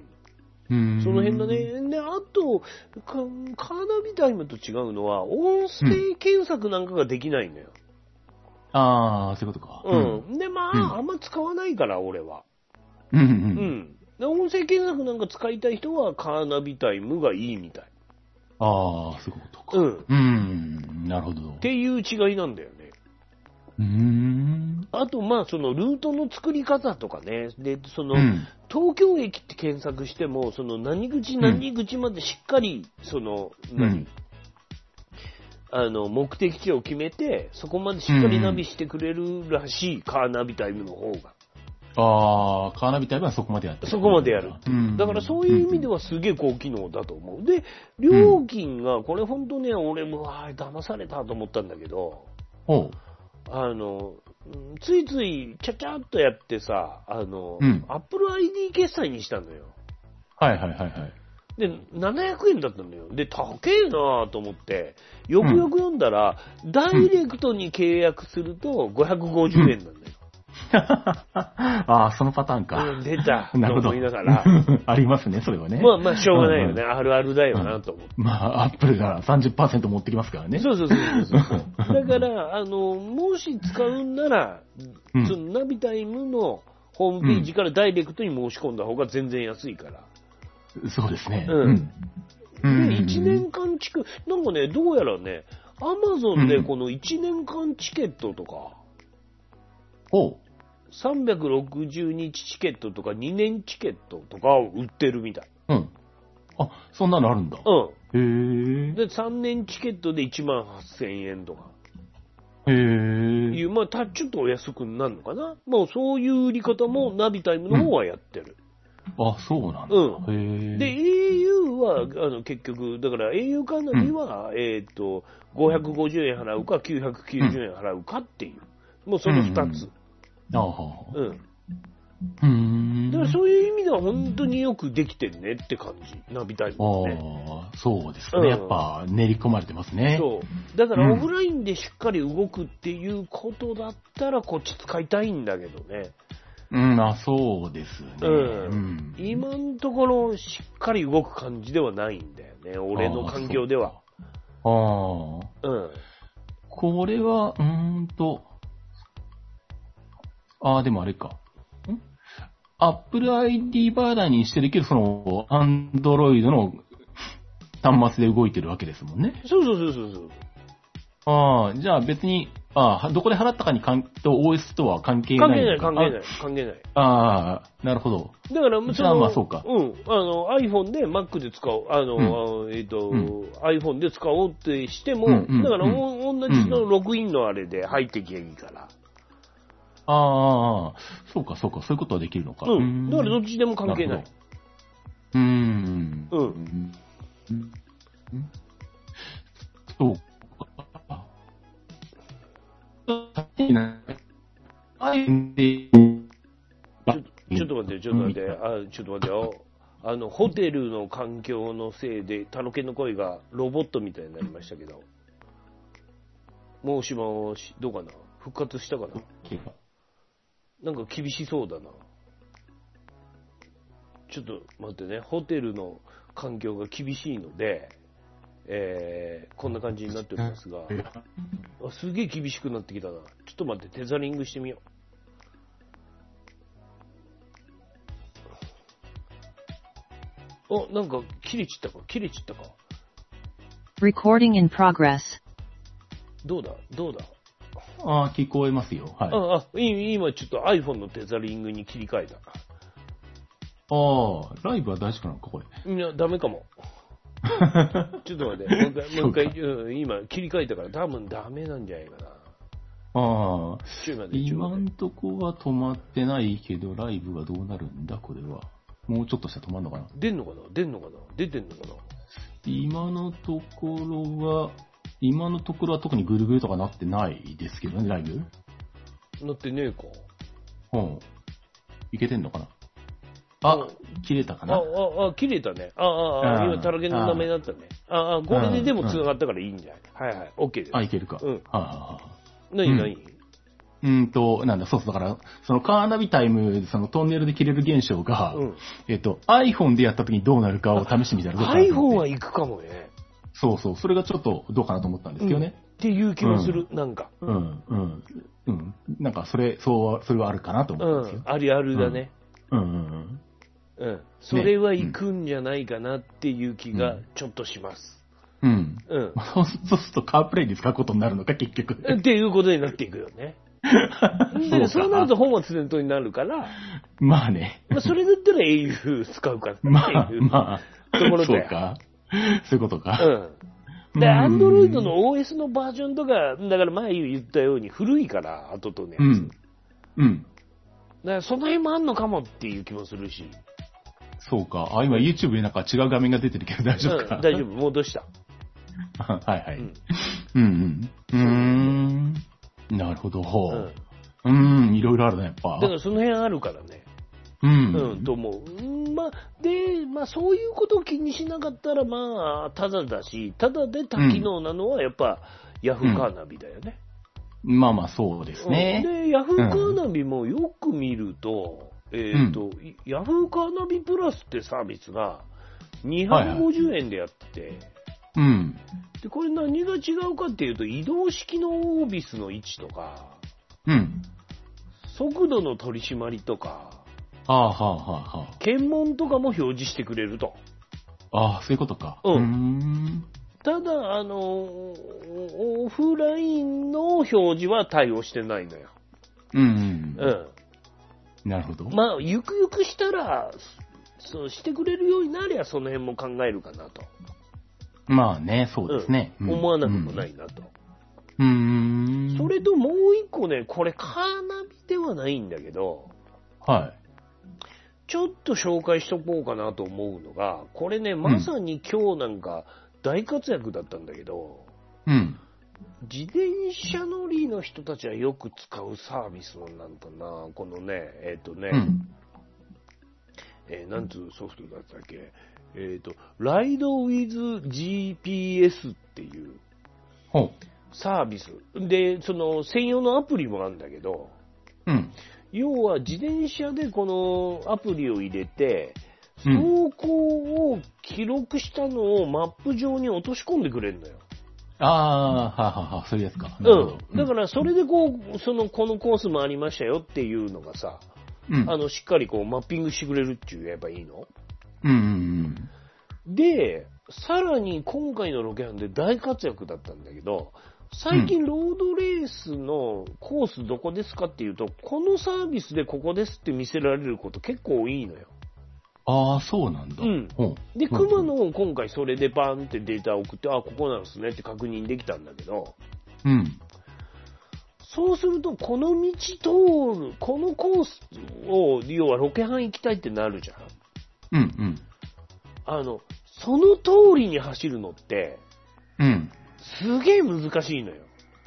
その辺だね。で、あと、カーナビタイムと違うのは、音声検索なんかができないのよ。 ああ、そういうことか。 で、まあ、あんま使わないから、俺は。音声検索なんか使いたい人は、カーナビタイムがいいみたい。 ああ、そういうことか。なるほど。 っていう違いなんだよね。あと、まあ、そのルートの作り方とかね。で、その、東京駅って検索しても、その何口までしっかり、その、目的地を決めて、そこまでしっかりナビしてくれるらしい、カーナビタイムの方が。 ああ、カーナビタイムはそこまでやってる。 そこまでやる。だからそういう意味ではすげえ高機能だと思う。で、料金が、これほんとね、俺も、騙されたと思ったんだけど、ついつい、ちゃちゃっとやってさ、Apple ID 決済にしたのよ。で、700円だったのよ。で、高えなぁと思って、よくよく読んだら、ダイレクトに契約すると550円なんだよ。 ああ、そのパターンか。 出た。 なるほど。 思いながら。 ありますね、それはね。 まあ、しょうがないよね。あるあるだよな、と思って。 まあ、アップルが 30% 持ってきますからね。 そう。だから、もし使うんなら、そのナビタイムのホームページからダイレクトに申し込んだ方が全然安いから。 そうですね。 で、1年間なんかね、どうやらね、アマゾンでこの1年間チケットとか、360日チケットとか2年チケットとかを売ってるみたい。 あ、そんなのあるんだ。へえ。 で、3年チケットで18,000円とか。 いう、 まあ、ちょっとお安くなるのかな。もうそういう売り方もナビタイムの方はやってる。 あ、そうなんだ。 で、au は、結局、だから au カーナビは、550円払うか990円払うかっていう。もうその2つ。だからそういう意味では本当によくできてるねって感じ、ナビタイムね。 そうですね。やっぱ練り込まれてますね。 そう。だからオフラインでしっかり動くっていうことだったらこっち使いたいんだけどね。 そうですね。 今のところしっかり動く感じではないんだよね。俺の環境では。 これは、でもあれか。Apple ID バーダーにしてるけど、その、Android の端末で動いてるわけですもんね。 そう。 じゃあ別に、どこで払ったかにと OS とは関係ない。 関係ない。 なるほど。 だから、 そうか。 iPhone で Mac で使おう。iPhone で使おうってしても、だから同じのログインのあれで入っていけばいいから。 そうか、そういうことはできるのか。 だからどっちでも関係ない。 そうか。ちょっと待ってよ。ホテルの環境のせいで、タノケの声がロボットみたいになりましたけど。もしもし、どうかな？復活したかな？なんか厳しそうだな。ちょっと待ってね。ホテルの環境が厳しいので、こんな感じになっておりますが、すげえ厳しくなってきたな。ちょっと待って、テザリングしてみよう。なんか切れちったか。 Recording in progress. どうだ聞こえますよ。 今ちょっと iPhone のテザリングに切り替えた。 ライブは大丈夫なのか、これ。 いや、ダメかも。ちょっと待って、もう一回、今切り替えたから多分ダメなんじゃないかな。 今んとこは止まってないけど、ライブはどうなるんだ、これは。もうちょっとしたら止まるのかな。 出てんのかな。 今のところは特にぐるぐるとかなってないですけどね、ライブ。 なってねえか。 いけてんのかな。 切れたかな。 切れたね。今、タラケンの名前だったね。これででも繋がったからいいんじゃない？はいはい。OK です。 いけるか。 何なんだ、そうそう、だから、そのカーナビタイム、そのトンネルで切れる現象が、iPhone でやった時にどうなるかを試してみたらどうかな。 iPhone は行くかもね。 そうそう、それがちょっとどうかなと思ったんですけどね。 っていう気もする、なんか。 なんか、それはあるかなと思ったんですよ。 ありあるだね。それは行くんじゃないかなっていう気がちょっとします。 そうするとカープレイに使うことになるのか、結局。 っていうことになっていくよね。そうなると本末転倒になるから。 まあね。 それだったら au 使うかなっていうところで。そうか。そういうことか。 で、Android の OS のバージョンとか、だから前言ったように古いから、後とね。だからその辺もあんのかもっていう気もするし。 そうか。今 YouTube でなんか違う画面が出てるけど大丈夫か？ 大丈夫。戻した。 はいはい。なるほど。いろいろあるね、やっぱ。 だからその辺あるからね。と思う。そういうことを気にしなかったら、ただだし、ただで多機能なのはやっぱ、ヤフーカーナビだよね。 そうですね。 で、ヤフーカーナビもよく見ると、ヤフーカーナビプラスってサービスが250円でやってて、で、これ何が違うかっていうと、移動式のオービスの位置とか、速度の取り締まりとか、検問とかも表示してくれると。 そういうことか。 ただ、オフラインの表示は対応してないのよ。 なるほど。 ゆくゆくしたら、そうしてくれるようになりゃ、その辺も考えるかなと。 そうですね。 思わなくもないなと。それともう一個ね、これカーナビではないんだけど、ちょっと紹介しとこうかなと思うのが、これね、まさに今日なんか大活躍だったんだけど、自転車乗りの人たちはよく使うサービスなんだな、このね、なんつうソフトだったっけ、ライドウィズ GPS っていうサービス。で、その専用のアプリもあるんだけど、要は自転車でこのアプリを入れて、走行を記録したのをマップ上に落とし込んでくれるのよ。 そういうやつか。 だからそれでこのコースもありましたよっていうのがさ、しっかりマッピングしてくれるって言えばいいの？で、さらに今回のロケハンで大活躍だったんだけど、最近ロードレースのコースどこですかっていうと、このサービスでここですって見せられること結構多いのよ。 そうなんだ。 で、熊野今回それでバーンってデータを送って、ここなんですねって確認できたんだけど、そうすると、この道通る、このコースを、要はロケハン行きたいってなるじゃん。その通りに走るのって、すげえ難しいのよ。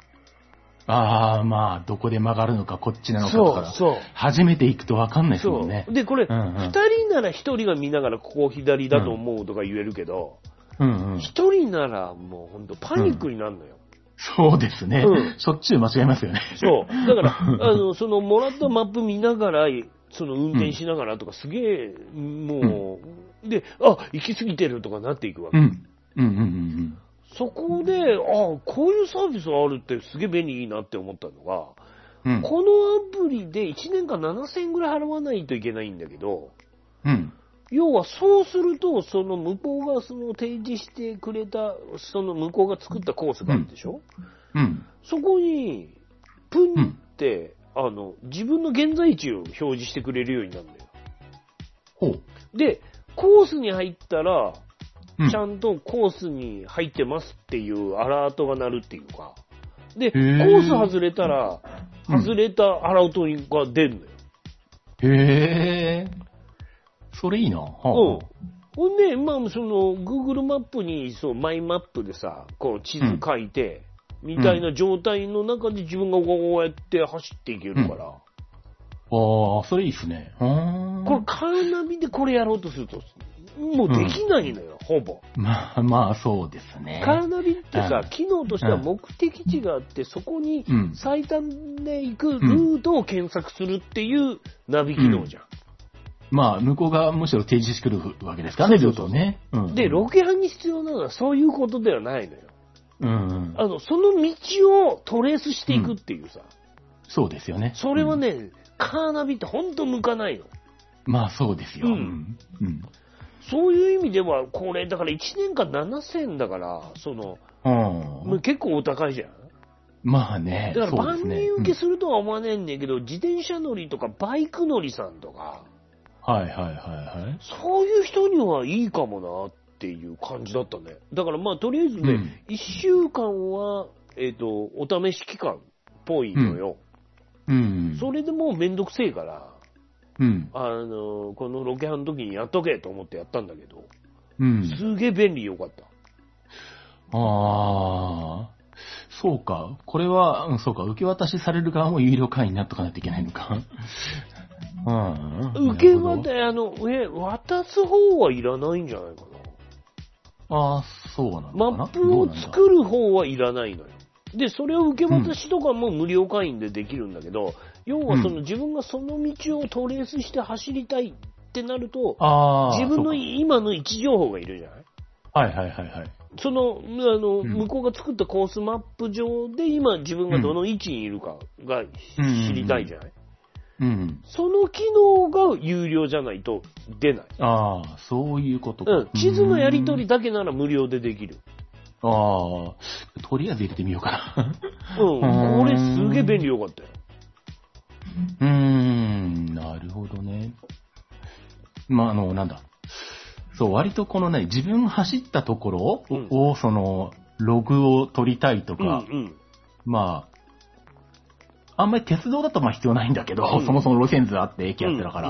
どこで曲がるのかこっちなのかとか。初めて行くと分かんないですもんね。 で、これ、二人なら一人が見ながらここ左だと思うとか言えるけど、一人ならもうほんとパニックになるのよ。 そうですね。しょっちゅう間違えますよね。 だから、そのもらったマップ見ながら、運転しながらとかすげえ、もう、で、行き過ぎてるとかなっていくわけ。そこで、こういうサービスがあるってすげえ便利いいなって思ったのが、このアプリで1年間7000円ぐらい払わないといけないんだけど、要はそうすると、その向こうが提示してくれた、その向こうが作ったコースがあるでしょ？そこに、プンって、自分の現在地を表示してくれるようになるんだよ。で、コースに入ったら、ちゃんとコースに入ってますっていうアラートが鳴るっていうか。で、コース外れたら、外れたアラートが出るのよ。 それいいな。 ほんで、Google マップに、マイマップでさ、地図書いて、みたいな状態の中で自分がこうやって走っていけるから。 ああ、それいいっすね。 これカーナビでこれやろうとすると、もうできないのよ、ほぼ。 まあ、そうですね。 カーナビってさ、機能としては目的地があって、そこに最短で行くルートを検索するっていうナビ機能じゃん。 まあ、向こうがむしろ提示してくるわけですからね、ルートをね。 で、ロケハンに必要なのはそういうことではないのよ。その道をトレースしていくっていうさ。 そうですよね。 それはね、カーナビってほんと向かないの。 まあ、そうですよ。 そういう意味では、これ、だから1年間7000だから、結構お高いじゃん。 まあね。 だから万人受けするとは思わねえんだけど、自転車乗りとかバイク乗りさんとか、そういう人にはいいかもなっていう感じだったね。だからまあとりあえずね、1週間は、お試し期間っぽいのよ。それでもうめんどくせえから、このロケハンの時にやっとけと思ってやったんだけど、すげえ便利よかった。 ああ、そうか。これは、そうか。受け渡しされる側も有料会員になっとかないといけないのか。 受け渡す方はいらないんじゃないかな。ああ、そうなのかな。 マップを作る方はいらないのよ。で、それを受け渡しとかも無料会員でできるんだけど、要は自分がその道をトレースして走りたいってなると、自分の今の位置情報がいるじゃない？向こうが作ったコースマップ上で今自分がどの位置にいるかが知りたいじゃない？その機能が有料じゃないと出ない。 ああ、そういうことか。 地図のやり取りだけなら無料でできる。 ああ、とりあえず入れてみようかな。 これすげえ便利よかったよ。 なるほどね。まあ、なんだ。そう、割とこのね、自分走ったところを、ログを取りたいとか、まあ、あんまり鉄道だと必要ないんだけど、そもそも路線図あって駅やってだから、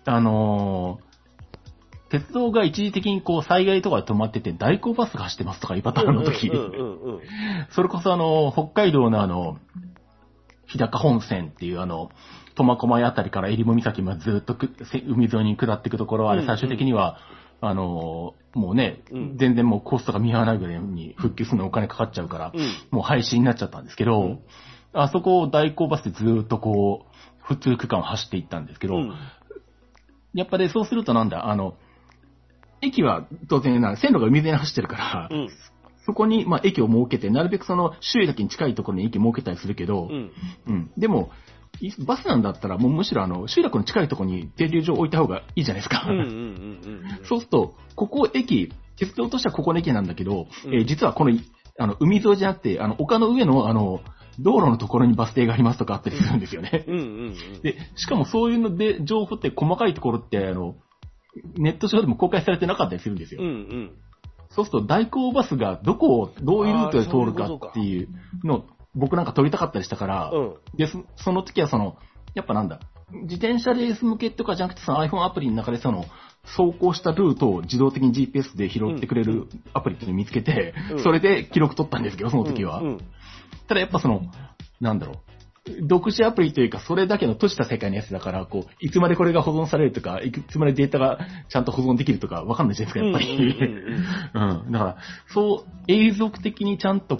鉄道が一時的に災害とかで止まってて代行バスが走ってますとかいうパターンの時、それこそ北海道の日高本線っていう苫小牧あたりから襟裳岬までずっと海沿いに下っていくところは、最終的には、もうね、全然もうコストが見合わないぐらいに復旧するのお金かかっちゃうから、もう廃止になっちゃったんですけど、あそこを代行バスでずっと普通区間を走っていったんですけど、やっぱりそうすると駅は当然線路が海沿いに走ってるから、そこに駅を設けて、なるべく周囲だけに近いところに駅を設けたりするけど、でも、バスなんだったらもうむしろ集落の近いところに停留所を置いた方がいいじゃないですか。そうすると、ここ駅、鉄道としてはここの駅なんだけど、実はこの海沿いじゃなくて、丘の上の道路のところにバス停がありますとかあったりするんですよね。で、しかもそういうので、情報って細かいところって、ネット上でも公開されてなかったりするんですよ。そうすると代行バスがどういうルートで通るかっていうのを僕なんか撮りたかったりしたから、で、その時はやっぱ自転車レース向けとかじゃなくてiPhone アプリの中で走行したルートを自動的に GPS で拾ってくれるアプリっていうのを見つけて、それで記録取ったんですけど、その時は。ただやっぱ独自アプリというか、それだけの閉じた世界のやつだから、いつまでこれが保存されるとか、いつまでデータがちゃんと保存できるとか、わかんないじゃないですか、やっぱり。だから、永続的にちゃんと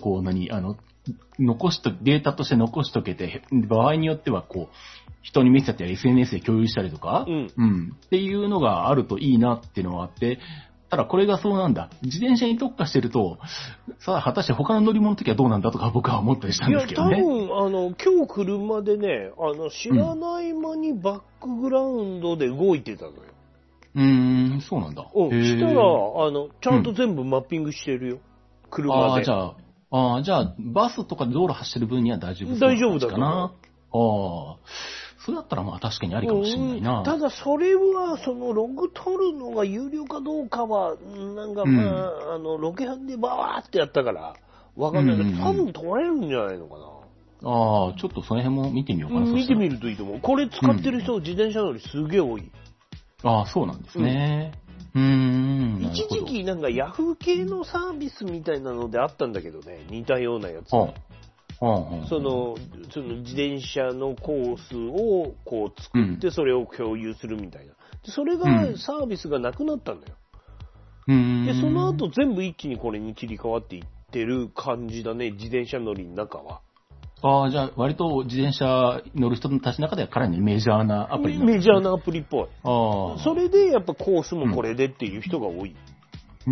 データとして残しとけて、場合によっては人に見せたり SNS で共有したりとか、っていうのがあるといいなっていうのがあって、ただこれが自転車に特化してると、さあ果たして他の乗り物の時はどうなんだとか僕は思ったりしたんですけどね。 いや、多分、今日車でね、知らない間にバックグラウンドで動いてたのよ。 そうなんだ。 したら、ちゃんと全部マッピングしてるよ。車で。 じゃあ、バスとか道路走ってる分には大丈夫大丈夫だかな。 それだったら確かにありかもしれないな。 ただそれは、ログ取るのが有料かどうかは、ロケハンでバーってやったから、わかんないけど、多分取れるんじゃないのかな。 ちょっとその辺も見てみようかな。 見てみるといいと思う。これ使ってる人、自転車乗りすげえ多い。 そうなんですね。 一時期ヤフー系のサービスみたいなのであったんだけどね、似たようなやつ。 その自転車のコースをこう作ってそれを共有するみたいな。でそれがサービスがなくなったんだよ。で、その後全部一気にこれに切り替わっていってる感じだね、自転車乗りの中は。 ああ、じゃあ割と自転車乗る人たちの中ではかなりメジャーなアプリメジャーなアプリっぽい。 ああ。 それでやっぱコースもこれでっていう人が多い。うん。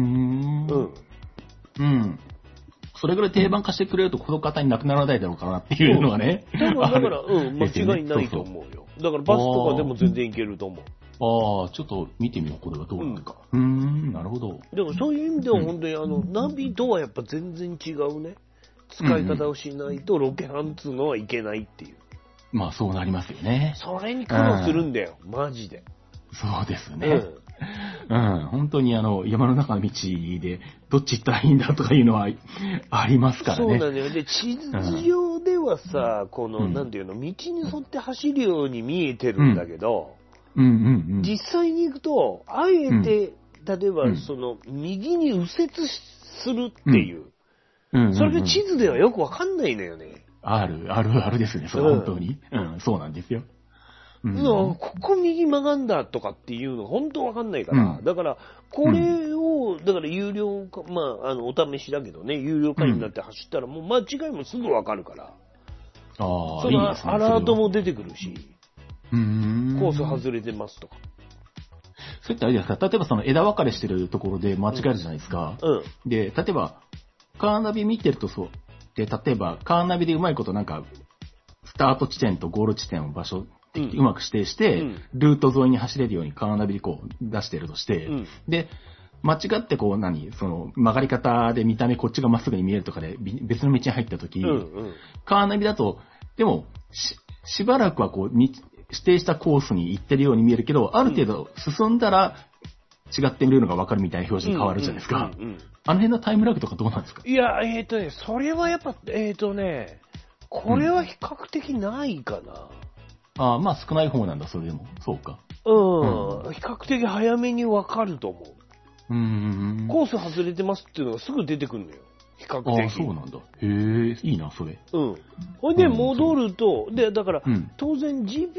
それぐらい定番化してくれるとこの方になくならないだろうかなっていうのはね。 だから、間違いないと思うよ。だからバスとかでも全然いけると思う。 ああ、ちょっと見てみよう、これはどうなるか。なるほど。 でもそういう意味では本当にナビとはやっぱ全然違うね。使い方をしないとロケハンつうのはいけないっていう。 まあそうなりますよね。 それに苦労するんだよ、マジで。 そうですね。本当に山の中の道でどっち行ったらいいんだとかいうのはありますからね。 そうなんだよ。で、地図上ではさ、この、なんていうの、道に沿って走るように見えてるんだけど、実際に行くと、あえて、例えば、右に右折するっていう、それが地図ではよくわかんないのよね。 あるですね、それ本当に。そうなんですよ。 ここ右曲がんだとかっていうの本当わかんないから、だからこれを、だから有料化、お試しだけどね、有料化になって走ったらもう間違いもすぐわかるから、そのアラートも出てくるし、コース外れてますとか。 そういったあれですか、例えばその枝分かれしてるところで間違えるじゃないですか。で、例えば、カーナビ見てるとそう。で、例えば、カーナビでうまいことなんか、スタート地点とゴール地点の場所、うまく指定して、ルート沿いに走れるようにカーナビでこう出してるとして、で、間違ってこう曲がり方で見た目こっちがまっすぐに見えるとかで別の道に入った時、カーナビだと、でも、しばらくはこう、指定したコースに行ってるように見えるけど、ある程度進んだら違って見れるのが分かるみたいな表示に変わるじゃないですか。あの辺のタイムラグとかどうなんですか？ いや、それはやっぱ、これは比較的ないかな。 まあ少ない方なんだ、それでも。そうか。 比較的早めにわかると思う。コース外れてますっていうのがすぐ出てくるのよ。比較的。 そうなんだ。へえ、いいな、それ。 ほいで、戻ると、で、だから、当然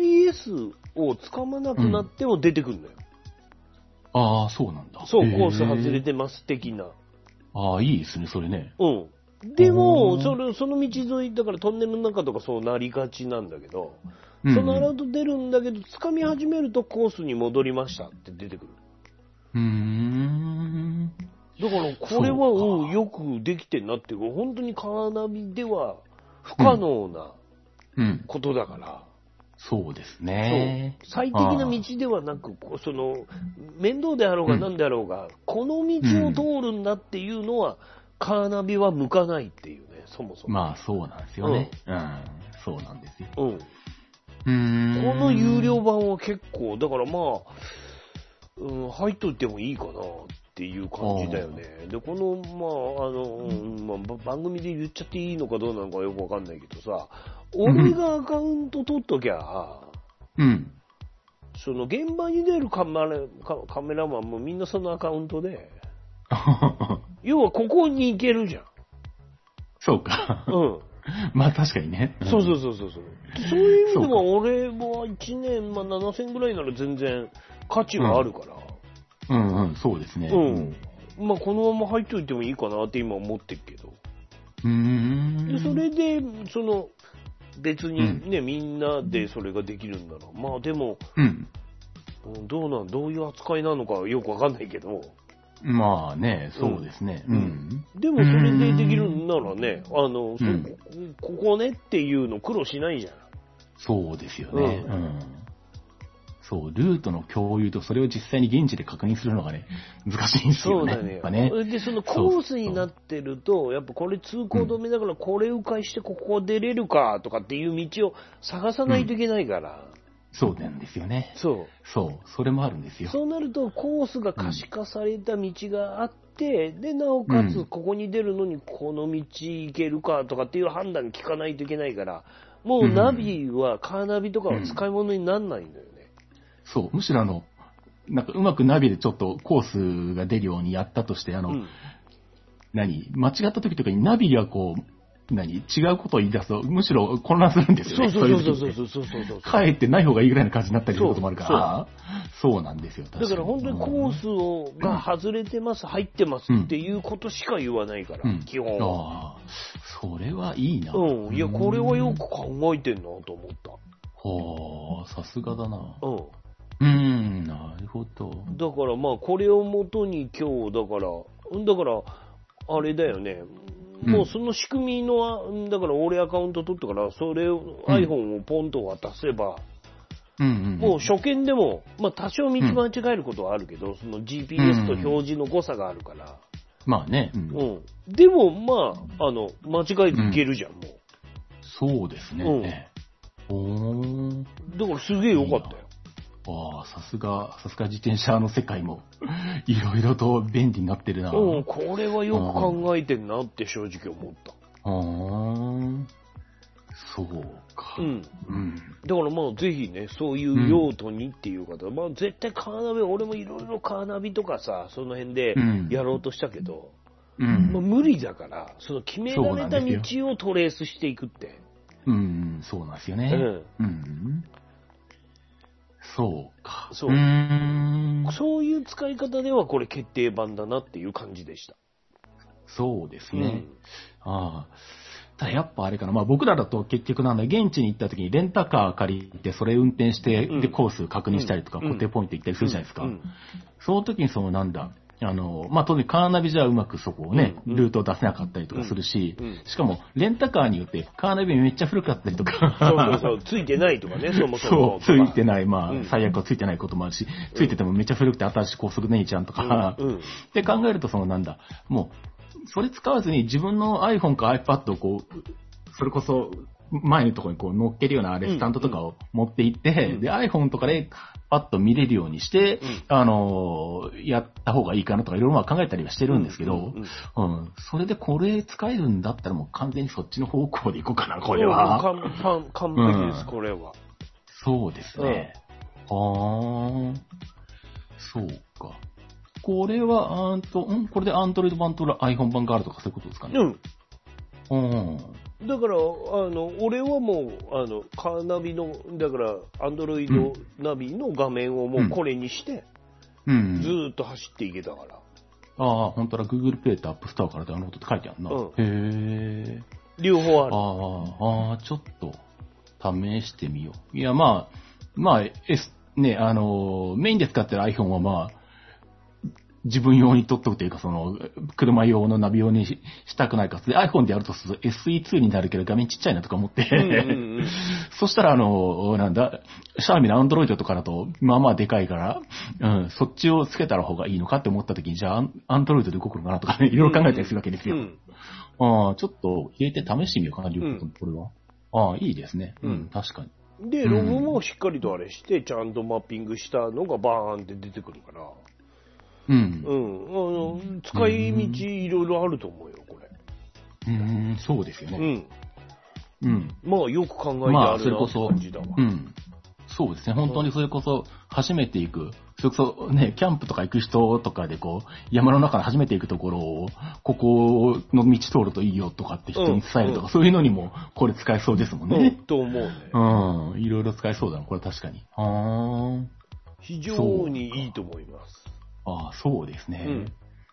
GPS をつかまなくなっても出てくるのよ。 そうなんだ。 そう、コース外れてます的な。 いいですね、それね。 でも、その道沿い、だからトンネルの中とかそうなりがちなんだけど、そのアラート出るんだけど、掴み始めるとコースに戻りましたって出てくる。だから、これはよくできてんなっていうか、本当にカーナビでは不可能なことだから。 そうですね。 最適な道ではなく、面倒であろうが何であろうが、この道を通るんだっていうのは、カーナビは向かないっていうね、そもそも。 まあ、そうなんですよね。そうなんですよ。 この有料版は結構、だから入っといてもいいかなっていう感じだよね。で、この、番組で言っちゃっていいのかどうなのかよくわかんないけどさ、俺がアカウント取っときゃ、現場に出るカメラマンもみんなそのアカウントで、要はここに行けるじゃん。 そうか。まあ確かにね。 そう。そういう意味では俺は1年、7000ぐらいなら全然価値があるから。 そうですね。 このまま入っといてもいいかなって今思ってるけど。で、それで、別にね、みんなでそれができるんだろう。まあでも、どういう扱いなのかよくわかんないけど。 まあね、そうですね。 でもそれでできるんならね、ここねっていうの苦労しないじゃん。 そうですよね。そう、ルートの共有とそれを実際に現地で確認するのがね、難しいんですよね。 そうだね。やっぱね。で、コースになってると、やっぱこれ通行止めだからこれ迂回してここ出れるかとかっていう道を探さないといけないから。 そうなんですよね。そう、それもあるんですよ。 そうなると、コースが可視化された道があって、で、なおかつ、ここに出るのにこの道行けるかとかっていう判断聞かないといけないから、もうナビは、カーナビとかは使い物にならないんだよね。 そう、むしろなんかうまくナビでちょっとコースが出るようにやったとして、間違った時とかにナビがこう、 違うことを言い出すと、むしろ混乱するんですよね。 そう。 かえってない方がいいぐらいの感じになったりすることもあるから。そうなんですよ。 だから本当にコースが外れてます、入ってますっていうことしか言わないから、基本は。 それはいいな。 いや、これはよく考えてんなと思った。 さすがだな。なるほど。 だからまあ、これをもとに今日、だから、あれだよね。もうその仕組みの、だから俺アカウント取ったから、それを iPhone をポンと渡せば、もう初見でも、まあ多少道間違えることはあるけど、その GPS と表示の誤差があるから。 まあね。 でもまあ、間違えていけるじゃん、もう。 そうですね。 だからすげえ良かったよ。 さすが自転車の世界もいろいろと便利になってるな。 これはよく考えてんなって正直思った。 そうか。 だからまあぜひね、そういう用途にっていう方、まあ絶対カーナビ、俺もいろいろカーナビとかさ、その辺でやろうとしたけど、まあ無理だから、その決められた道をトレースしていくって。 そうなんですよね。そうか。 そういう使い方ではこれ決定版だなっていう感じでした。 そうですね。ただやっぱあれかな。まあ僕らだと結局現地に行った時にレンタカー借りてそれ運転して、でコース確認したりとか固定ポイント行ったりするじゃないですか。その時にまあ当然カーナビじゃうまくそこをね、ルートを出せなかったりとかするし、しかもレンタカーによってカーナビめっちゃ古かったりとか。 ついてないとかね、そもそも。ついてない、まあ最悪はついてないこともあるし、ついててもめっちゃ古くて新しい高速ねえじゃんとか。って考えるともう、それ使わずに自分の iPhone か iPad をそれこそ前のところに乗っけるようなスタンドとかを持っていって、で iPhone とかでパッと見れるようにして、やった方がいいかなとかいろいろ考えたりはしてるんですけど、それでこれ使えるんだったらもう完全にそっちの方向でいこうかな、これは。 完璧です、これは。 そうですね。そうか。これは、これで Android 版と iPhone 版があるとかそういうことですかね。 だから、俺はもう、カーナビの、だから、Android ナビの画面をもうこれにして、ずーっと走っていけたから。 本当だ、Google Play と App Store からダウンロードって書いてあるな。へー。 両方ある。 ちょっと、試してみよう。いや、まあ、ね、メインで使ってる iPhone はまあ、自分用に取っとくというか、車用のナビ用にしたくないか。で、iPhone でやるとすると SE2 になるけど画面ちっちゃいなとか思って。そしたらシャーミの Android とかだと、まあまあでかいから、そっちをつけたら方がいいのかって思った時に、じゃあ、Android で動くのかなとかね、いろいろ考えたりするわけですよ。ちょっと入れて試してみようかな、両方ともこれは。いいですね。確かに。 で、ログもしっかりとあれして、ちゃんとマッピングしたのがバーンって出てくるから。使い道いろいろあると思うよ、これ。 そうですよね。 まあ、よく考えてあるなって感じだわ。 そうですね。本当にそれこそ、初めて行く。それこそね、キャンプとか行く人とかで山の中で初めて行くところを、ここの道通るといいよとかって人に伝えるとか、そういうのにもこれ使えそうですもんね。 と思うね。 いろいろ使えそうだな、これ確かに。 非常にいいと思います。 そうですね。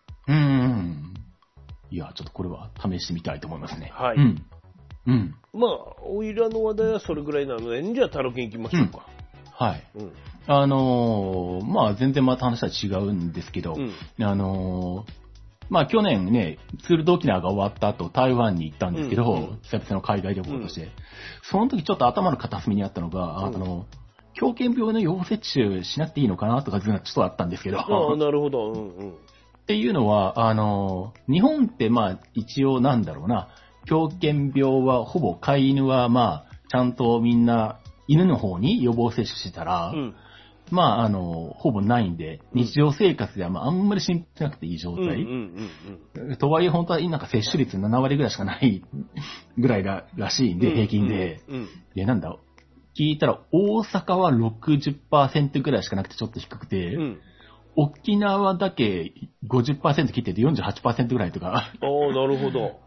いや、ちょっとこれは試してみたいと思いますね。 はい。まあ、おいらの話題はそれぐらいなので、じゃあタロケン行きましょうか。 はい。まあ、全然また話は違うんですけど、まあ、去年ね、ツールド沖縄が終わった後、台湾に行ったんですけど、久々の海外旅行として、その時ちょっと頭の片隅にあったのが、狂犬病の予防接種しなくていいのかなとかちょっとあったんですけど。 なるほど。 っていうのは、日本ってまあ一応なんだろうな、狂犬病はほぼ飼い犬はまあちゃんとみんな犬の方に予防接種したら、まあほぼないんで、日常生活ではまああんまり心配しなくていい状態。とはいえ本当はなんか接種率7割ぐらいしかないぐらいらしいんで、平均で。で、なんだ聞いたら大阪は 60% ぐらいしかなくてちょっと低くて、沖縄だけ 50% 切ってて 48% ぐらいとか。 なるほど。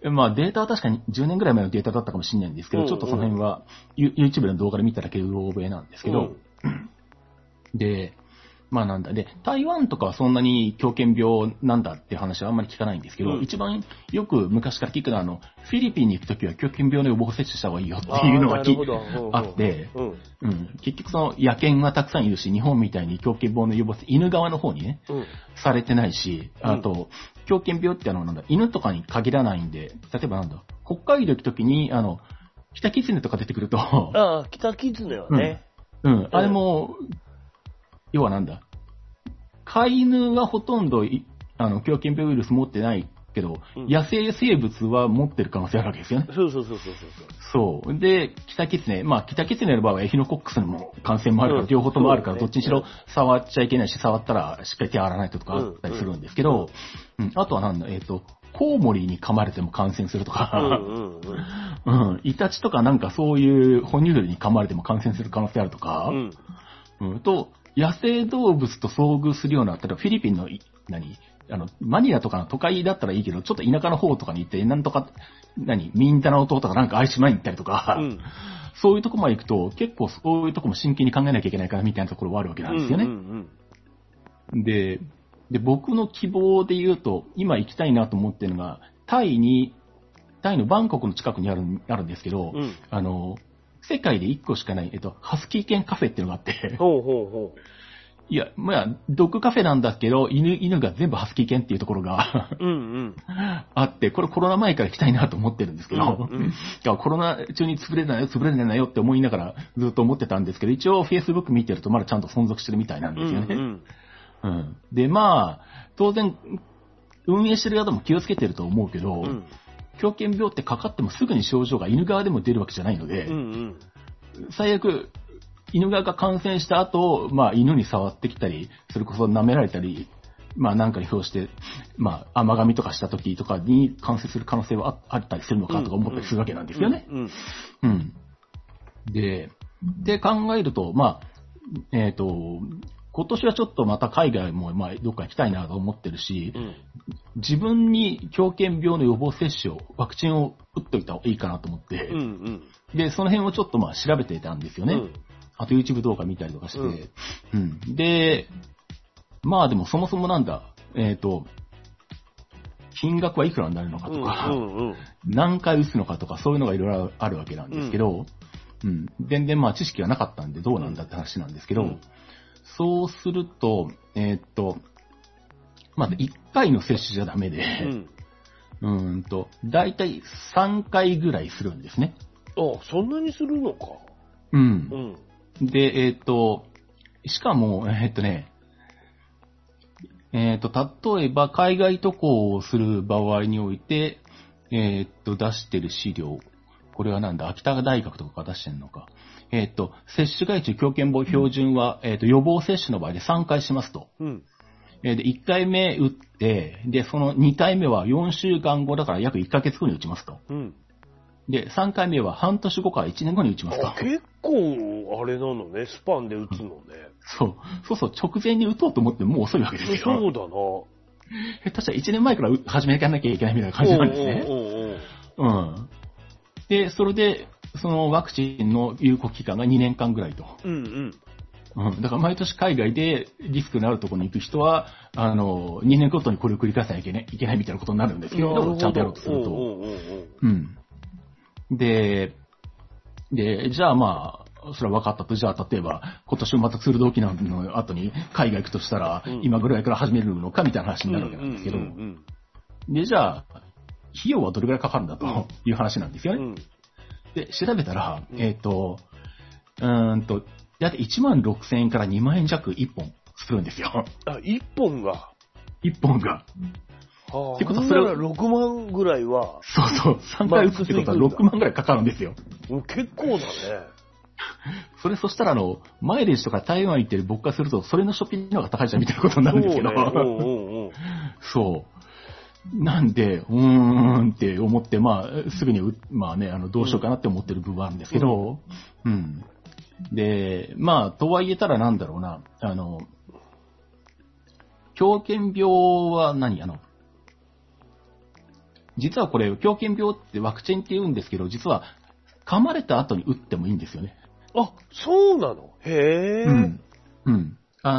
まあデータは確かに10年ぐらい前のデータだったかもしれないんですけど、ちょっとその辺は YouTube の動画で見ただけでうろ覚えなんですけど、で、まあなんだ。で、台湾とかはそんなに狂犬病なんだっていう話はあんまり聞かないんですけど、一番よく昔から聞くのはフィリピンに行くときは狂犬病の予防接種した方がいいよっていうのがあって、結局その野犬がたくさんいるし、日本みたいに狂犬病の予防接種、犬側の方にね、されてないし、あと、狂犬病って犬とかに限らないんで、例えば北海道行くときに、北キツネとか出てくると、 北キツネはね。 あれも、要は飼い犬はほとんど、狂犬病ウイルス持ってないけど、野生生物は持ってる可能性あるわけですよね。そう。で、北キツネ。まあ、北キツネの場合はエヒノコックスの感染もあるから、両方ともあるから、どっちにしろ触っちゃいけないし、触ったらしっかり手洗わないとかあったりするんですけど、あとはコウモリに噛まれても感染するとか、イタチとかそういう哺乳類に噛まれても感染する可能性あるとか、野生動物と遭遇するような、例えばフィリピンの、マニラとかの都会だったらいいけど、ちょっと田舎の方とかに行って、ミンダナオ島とか愛知前に行ったりとか、そういうとこまで行くと、結構そういうとこも真剣に考えなきゃいけないからみたいなところはあるわけなんですよね。で、僕の希望で言うと、今行きたいなと思ってるのが、タイのバンコクの近くにあるんですけど、世界で1個しかない、ハスキー犬カフェっていうのがあって、いや、まあ、ドッグカフェなんだけど、犬が全部ハスキー犬っていうところがあって、これコロナ前から行きたいなと思ってるんですけど、コロナ中に潰れないよって思いながらずっと思ってたんですけど、一応 Facebook 見てるとまだちゃんと存続してるみたいなんですよね。で、まあ、当然、運営してる方も気をつけてると思うけど、狂犬病ってかかってもすぐに症状が犬側でも出るわけじゃないので、最悪、犬側が感染した後、まあ犬に触ってきたり、それこそ舐められたり、まあなんかに表して、まあ甘噛みとかした時とかに感染する可能性はあったりするのかとか思ったりするわけなんですよね。で考えると、まあ、今年はちょっとまた海外もまあどっか行きたいなと思ってるし、自分に狂犬病の予防接種ワクチンを打っといた方がいいかなと思って、で、その辺をちょっとまあ調べていたんですよね。あと YouTube 動画見たりとかして、で、まあでもそもそも金額はいくらになるのかとか、何回打つのかとかそういうのがいろいろあるわけなんですけど、全然まあ知識がなかったんでどうなんだって話なんですけど、そうすると、まず1回の接種じゃダメで、だいたい3回ぐらいするんですね。 そんなにするのか。 で、しかも、例えば海外渡航をする場合において、出してる資料、これは秋田大学とかが出してるのか。接種外中狂犬病標準は、予防接種の場合で3回しますと。で、1回目打って、で、その2回目は4週間後だから約1ヶ月後に打ちますと。で、3回目は半年後から1年後に打ちますと。 結構、あれなのね、スパンで打つのね。 そう、直前に打とうと思ってももう遅いわけですよ。 そうだな。 下手したら1年前から始めなきゃいけないみたいな感じなんですね。で、それで、そのワクチンの有効期間が2年間ぐらいと。だから毎年海外でリスクのあるところに行く人は、2年ごとにこれを繰り返さなきゃいけないみたいなことになるんですけど、ちゃんとやろうとすると。で、じゃあまあ、それは分かったと。じゃあ例えば、今年またツールド沖縄の後に海外行くとしたら、今ぐらいから始めるのかみたいな話になるわけなんですけど、で、じゃあ、費用はどれぐらいかかるんだという話なんですよね。で、調べたら、だいたい16,000円から2万円弱1本するんですよ。 1本が ?1 本が。 ってことはそれは6万ぐらいは。 そう、3回打つってことは6万ぐらいかかるんですよ。 結構だね。 そしたらマイレージとか台湾行ってる僕からすると、それのショッピングの方が高いじゃんみたいなことになるんですけど。そう。なんで、って思って、まあ、すぐに、まあね、どうしようかなって思ってる部分はあるんですけど、で、まあ、とはいえたらなんだろうな、狂犬病は実はこれ、狂犬病ってワクチンって言うんですけど、実は噛まれた後に打ってもいいんですよね。 あ、そうなの？へぇー。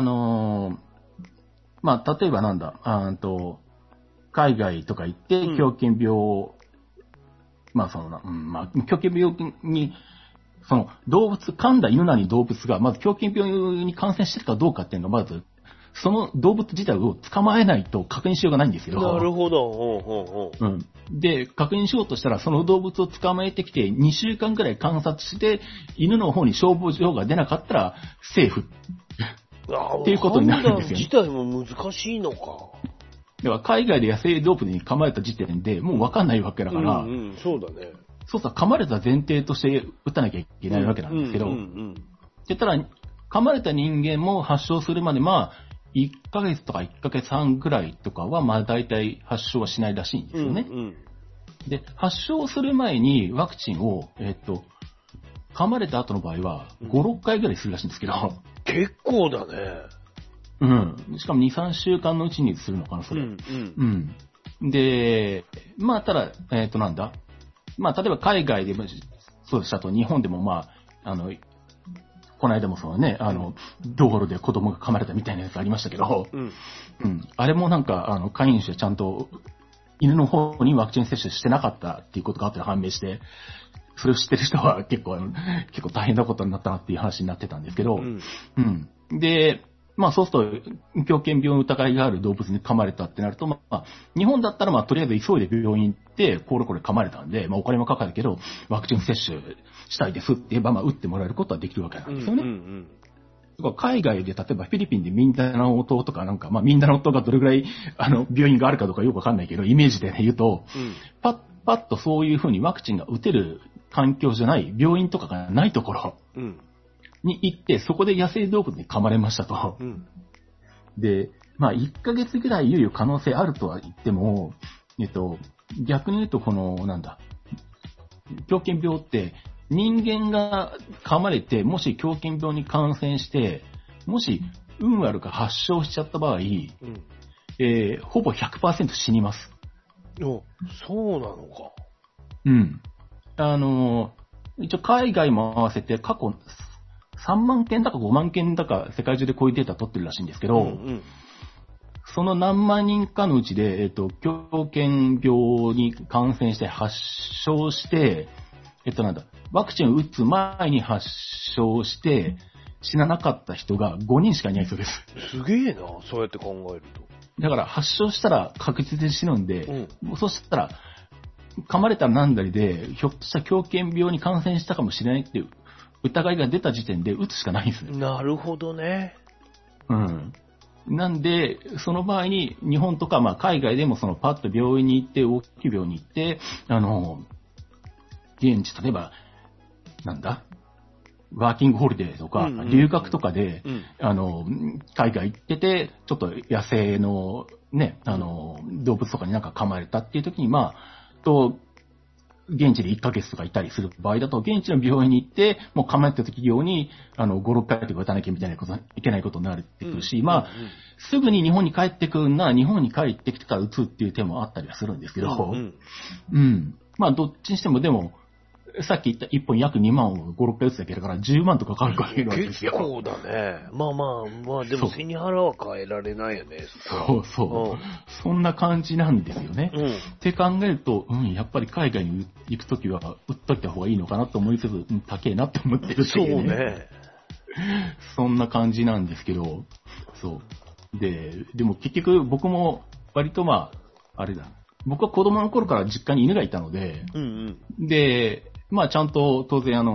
まあ、例えばなんだ、海外とか行って、狂犬病を、まあ、狂犬病に、動物、噛んだ犬なり動物が、まず狂犬病に感染してるかどうかっていうのが、まず、その動物自体を捕まえないと確認しようがないんですよ。 なるほど。 で、確認しようとしたら、その動物を捕まえてきて、2週間くらい観察して、犬の方に消防状が出なかったら、セーフ。っていうことになるんですよ、ね。 自体も難しいのか。 だから海外で野生動物に噛まれた時点でもう分かんないわけだから、 そうだね。 そうさ、噛まれた前提として打たなきゃいけないわけなんですけど、で、ただ、噛まれた人間も発症するまで、まあ、1ヶ月とか1ヶ月半ぐらいとかは、まあ大体発症はしないらしいんですよね。で、発症する前にワクチンを、噛まれた後の場合は、5、6回ぐらいするらしいんですけど。 結構だね。 しかも2、3週間のうちにするのかな、それ。で、まあ、ただ、なんだ。まあ、例えば海外でも、そうでしたと、日本でもまあ、この間も道路で子供が噛まれたみたいなやつありましたけど、あれもなんか、飼い主はちゃんと、犬の方にワクチン接種してなかったっていうことが後で判明して、それを知ってる人は結構大変なことになったなっていう話になってたんですけど、で、まあそうすると、狂犬病の疑いがある動物に噛まれたってなると、まあ、日本だったらまあとりあえず急いで病院行って、これ噛まれたんで、まあお金もかかるけど、ワクチン接種したいですって言えば、まあ打ってもらえることはできるわけなんですよね。海外で例えばフィリピンでミンダナオ島とかなんか、まあミンダナオ島がどれぐらい病院があるかどうかよくわかんないけど、イメージで言うと、パッとそういうふうにワクチンが打てる環境じゃない病院とかがないところに行って、そこで野生動物に噛まれましたと。で、まあ1ヶ月ぐらい猶予可能性あるとは言っても、逆に言うと狂犬病って人間が噛まれて、もし狂犬病に感染して、もし運悪く発症しちゃった場合、ほぼ 100% 死にます。 そうなのか。 一応海外も合わせて過去3万件だか5万件だか世界中でこういうデータ取ってるらしいんですけど、その何万人かのうちで、狂犬病に感染して発症して、ワクチンを打つ前に発症して死ななかった人が5人しかいないそうです。 すげえな、そうやって考えると。 だから発症したら確実に死ぬんで、そしたら噛まれたらなんだりで、ひょっとしたら狂犬病に感染したかもしれないっていう疑いが出た時点で打つしかないんですね。 なるほどね。 なんで、その場合に日本とか、まあ海外でもパッと病院に行って、大きい病院に行って、現地、例えば、ワーキングホリデーとか、留学とかで、海外行ってて、ちょっと野生のね、動物とかになんか噛まれたっていう時に、まあ、現地で1ヶ月とかいたりする場合だと、現地の病院に行って、もう噛まれた時用に、5、6回とか打たなきゃいけないことになってくるし、まあ、すぐに日本に帰ってくるなら、日本に帰ってきてから打つっていう手もあったりはするんですけど、まあ、どっちにしても、でも、さっき言った1本約2万を5、6回打つだけだから10万とかかかるからいるわけですよ。 結構だね。まあ、でも背に腹は変えられないよね。 そんな感じなんですよね。って考えると、やっぱり海外に行くときは打っといた方がいいのかなと思いつつ、高えなって思ってるし、 そうね。 そんな感じなんですけど、でも結局僕も割とまあ、あれだ。僕は子供の頃から実家に犬がいたので、で、まあちゃんと当然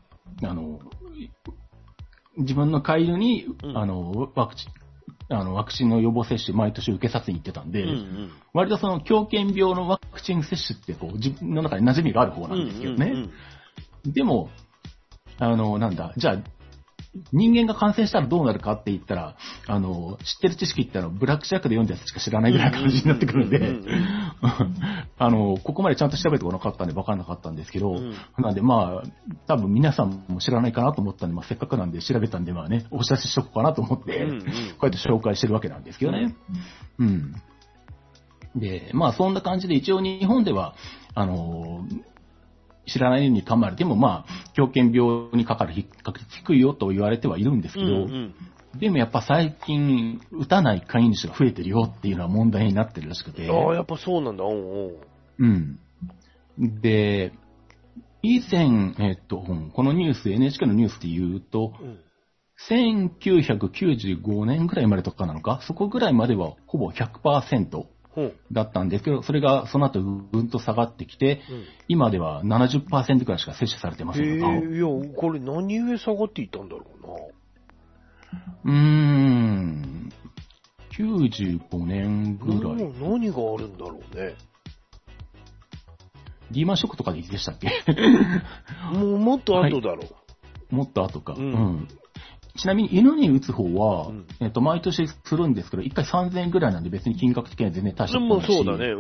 自分の飼い犬に、ワクチンの予防接種毎年受けさせに行ってたんで、割と狂犬病のワクチン接種って自分の中で馴染みがある方なんですけどね。でも、じゃあ、人間が感染したらどうなるかって言ったら、知ってる知識ってブラックジャックで読んだやつしか知らないぐらいな感じになってくるんで、ここまでちゃんと調べてこなかったんで分かんなかったんですけど、なんでまあ、多分皆さんも知らないかなと思ったんで、まあせっかくなんで調べたんで、まあね、お知らせしとこうかなと思って、こうやって紹介してるわけなんですけどね。 で、まあそんな感じで一応日本では、知らないように噛まれても、まあ、狂犬病にかかる確率低いよと言われてはいるんですけど、でもやっぱ最近、打たない飼い主が増えてるよっていうのは問題になってるらしくて。 ああ、やっぱそうなんだ。 うん。で、以前、このニュース、NHK のニュースで言うと、1995年ぐらいまでとかなのか、そこぐらいまではほぼ 100%だったんですけど、それがその後ぐんと下がってきて、今では 70% くらいしか接種されてませんが。 いや、これ何故下がっていったんだろうな。 95年ぐらい。 何があるんだろうね。 リーマンショックとかでしたっけもっと後だろう。もっと後か。ちなみに犬に打つ方は、毎年するんですけど、1回3000円ぐらいなんで別に金額的には全然大したことないし。 そうだね。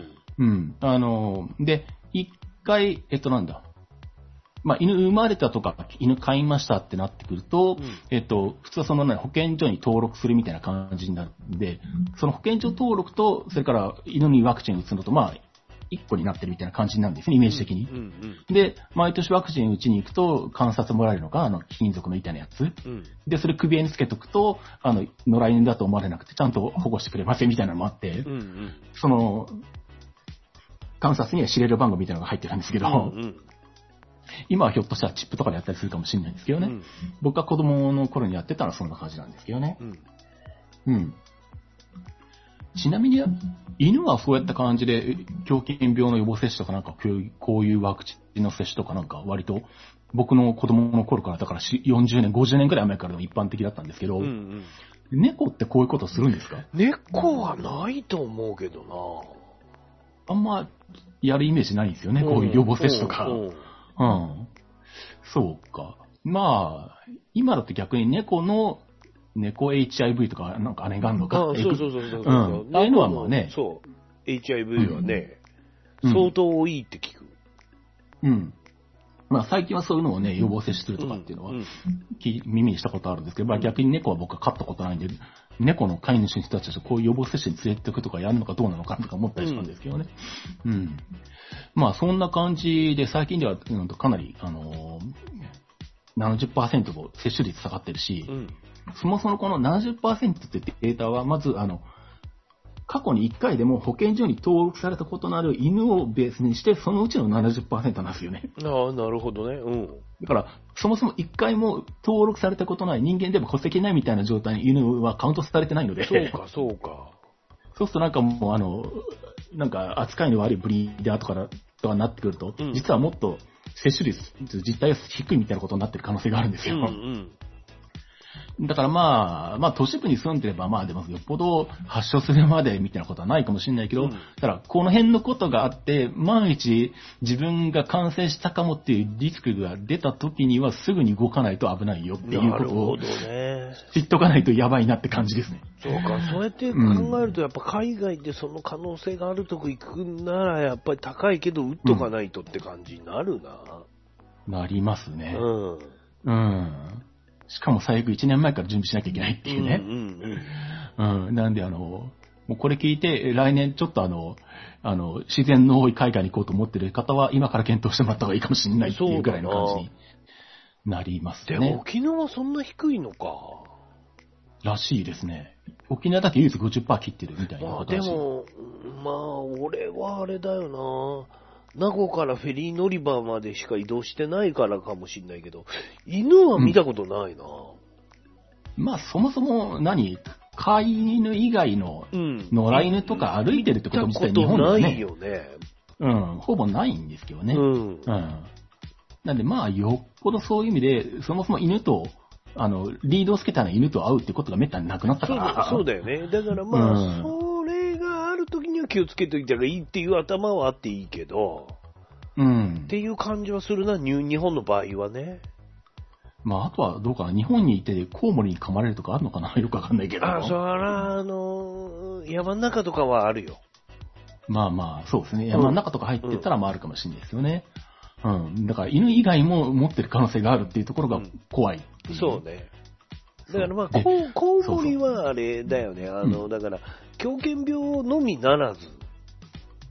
で、1回、まあ、犬生まれたとか、犬飼いましたってなってくると、普通はその保健所に登録するみたいな感じになるんで、その保健所登録と、それから犬にワクチン打つのと、まあ、1個になってるみたいな感じなんですね、イメージ的に。で、毎年ワクチン打ちに行くと、観察もらえるのが、金属の板のやつ。で、それ首につけとくと、野良犬だと思われなくて、ちゃんと保護してくれませんみたいなのもあって、その、観察にはシリアル番号みたいなのが入ってるんですけど、今はひょっとしたらチップとかでやったりするかもしれないんですけどね。僕が子供の頃にやってたのはそんな感じなんですけどね。ちなみに、犬はそうやった感じで、狂犬病の予防接種とかなんか、こういうワクチンの接種とかなんか、割と、僕の子供の頃から、だから40年、50年くらい前からの一般的だったんですけど、猫ってこういうことするんですか？ 猫はないと思うけどな。 あんま、やるイメージないんですよね、こういう予防接種とか。そうか。まあ、今だって逆に猫 HIV とか、なんかあれがあるのか。 そう。ああいうのはまあね。 そう。HIV はね、相当多いって聞く。 まあ最近はそういうのをね、予防接種するとかっていうのは、耳にしたことあるんですけど、まあ逆に猫は僕は飼ったことないんで、猫の飼い主の人たちはこういう予防接種に連れていくとかやるのかどうなのかとか思ったりしたんですけどね。まあそんな感じで最近ではかなり、70% の接種率下がってるし、そもそもこの 70% ってデータは、まず、過去に1回でも保健所に登録されたことのある犬をベースにして、そのうちの 70% なんですよね。 ああ、なるほどね。 だから、そもそも1回も登録されたことない人間でも戸籍ないみたいな状態に犬はカウントされてないので。 そうか。 そうするとなんかもう、なんか扱いの悪いブリーダーとかになってくると、実はもっと接種率、実態が低いみたいなことになってる可能性があるんですよ。だからまあ、都市部に住んでれば、まあでもよっぽど発症するまでみたいなことはないかもしれないけど、ただこの辺のことがあって、万一自分が感染したかもっていうリスクが出た時にはすぐに動かないと危ないよっていうことを知っとかないとやばいなって感じですね。 そうか、そうやって考えるとやっぱ海外でその可能性があるとこ行くならやっぱり高いけど打っとかないとって感じになるな。 なりますね。しかも最悪1年前から準備しなきゃいけないっていうね。なんでもうこれ聞いて来年ちょっと自然の多い海外に行こうと思ってる方は今から検討してもらった方がいいかもしれないっていうぐらいの感じになりますね。 でも沖縄そんな低いのか。 らしいですね。沖縄だけ唯一 50% 切ってるみたいなことらしい。 でも、まあ俺はあれだよな。名護からフェリー乗り場までしか移動してないからかもしれないけど、犬は見たことないな。 まあそもそも飼い犬以外の野良犬とか歩いてるってこと自体日本ではね。ないよね。ほぼないんですけどね。なんでまあよっぽどそういう意味で、そもそも犬と、リードをつけた犬と会うってことがめったになくなったから。 そうだよね。だからまあ、それがある時には気をつけておいた方がいいっていう頭はあっていいけど、っていう感じはするな、日本の場合はね。 まあ、あとはどうかな、日本にいてコウモリに噛まれるとかあるのかなよくわかんないけど。 そら、山の中とかはあるよ。 まあまあ、そうですね。山の中とか入ってたらまああるかもしれないですよね。だから犬以外も持ってる可能性があるっていうところが怖い。 そうね。だからコウモリはあれだよね。だから、狂犬病のみならず、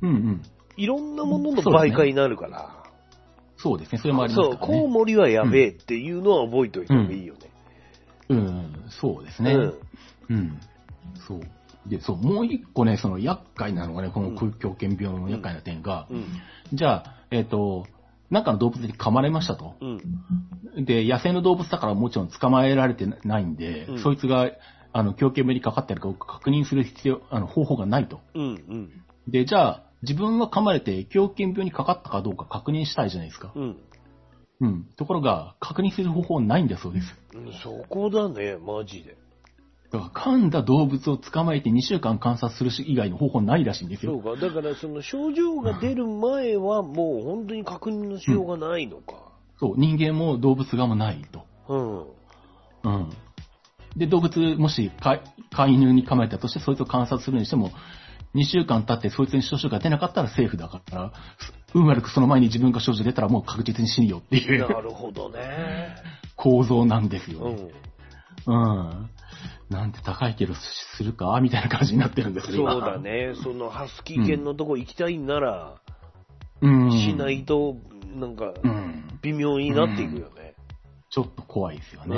うんうん。 いろんなものの媒介になるから。 そうですね、それもありますからね。 そう、コウモリはやべえっていうのは覚えておいた方がいいよね。 そうですね。そう。で、そう、もう一個ね、その厄介なのがね、この狂犬病の厄介な点が、じゃあ、なんかの動物に噛まれましたと。で、野生の動物だからもちろん捕まえられてないんで、そいつが、狂犬病にかかってるか確認する方法がないと。で、じゃあ、自分が噛まれて狂犬病にかかったかどうか確認したいじゃないですか。ところが、確認する方法ないんだそうです。 そこだね、マジで。 だから噛んだ動物を捕まえて2週間観察する以外の方法ないらしいんですよ。 そうか、だからその症状が出る前はもう本当に確認のしようがないのか。 そう、人間も動物側もないと。で、動物、もし飼い犬に噛まれたとして、そいつを観察するにしても、2週間経ってそいつに症状が出なかったらセーフだから、運悪くその前に自分が症状出たらもう確実に死ぬよっていう。 なるほどね。 構造なんですよね。なんて高いけどするかみたいな感じになってるんですよ。 そうだね。そのハスキー犬のとこ行きたいんなら、しないと、なんか、微妙になっていくよね。 ちょっと怖いですよね。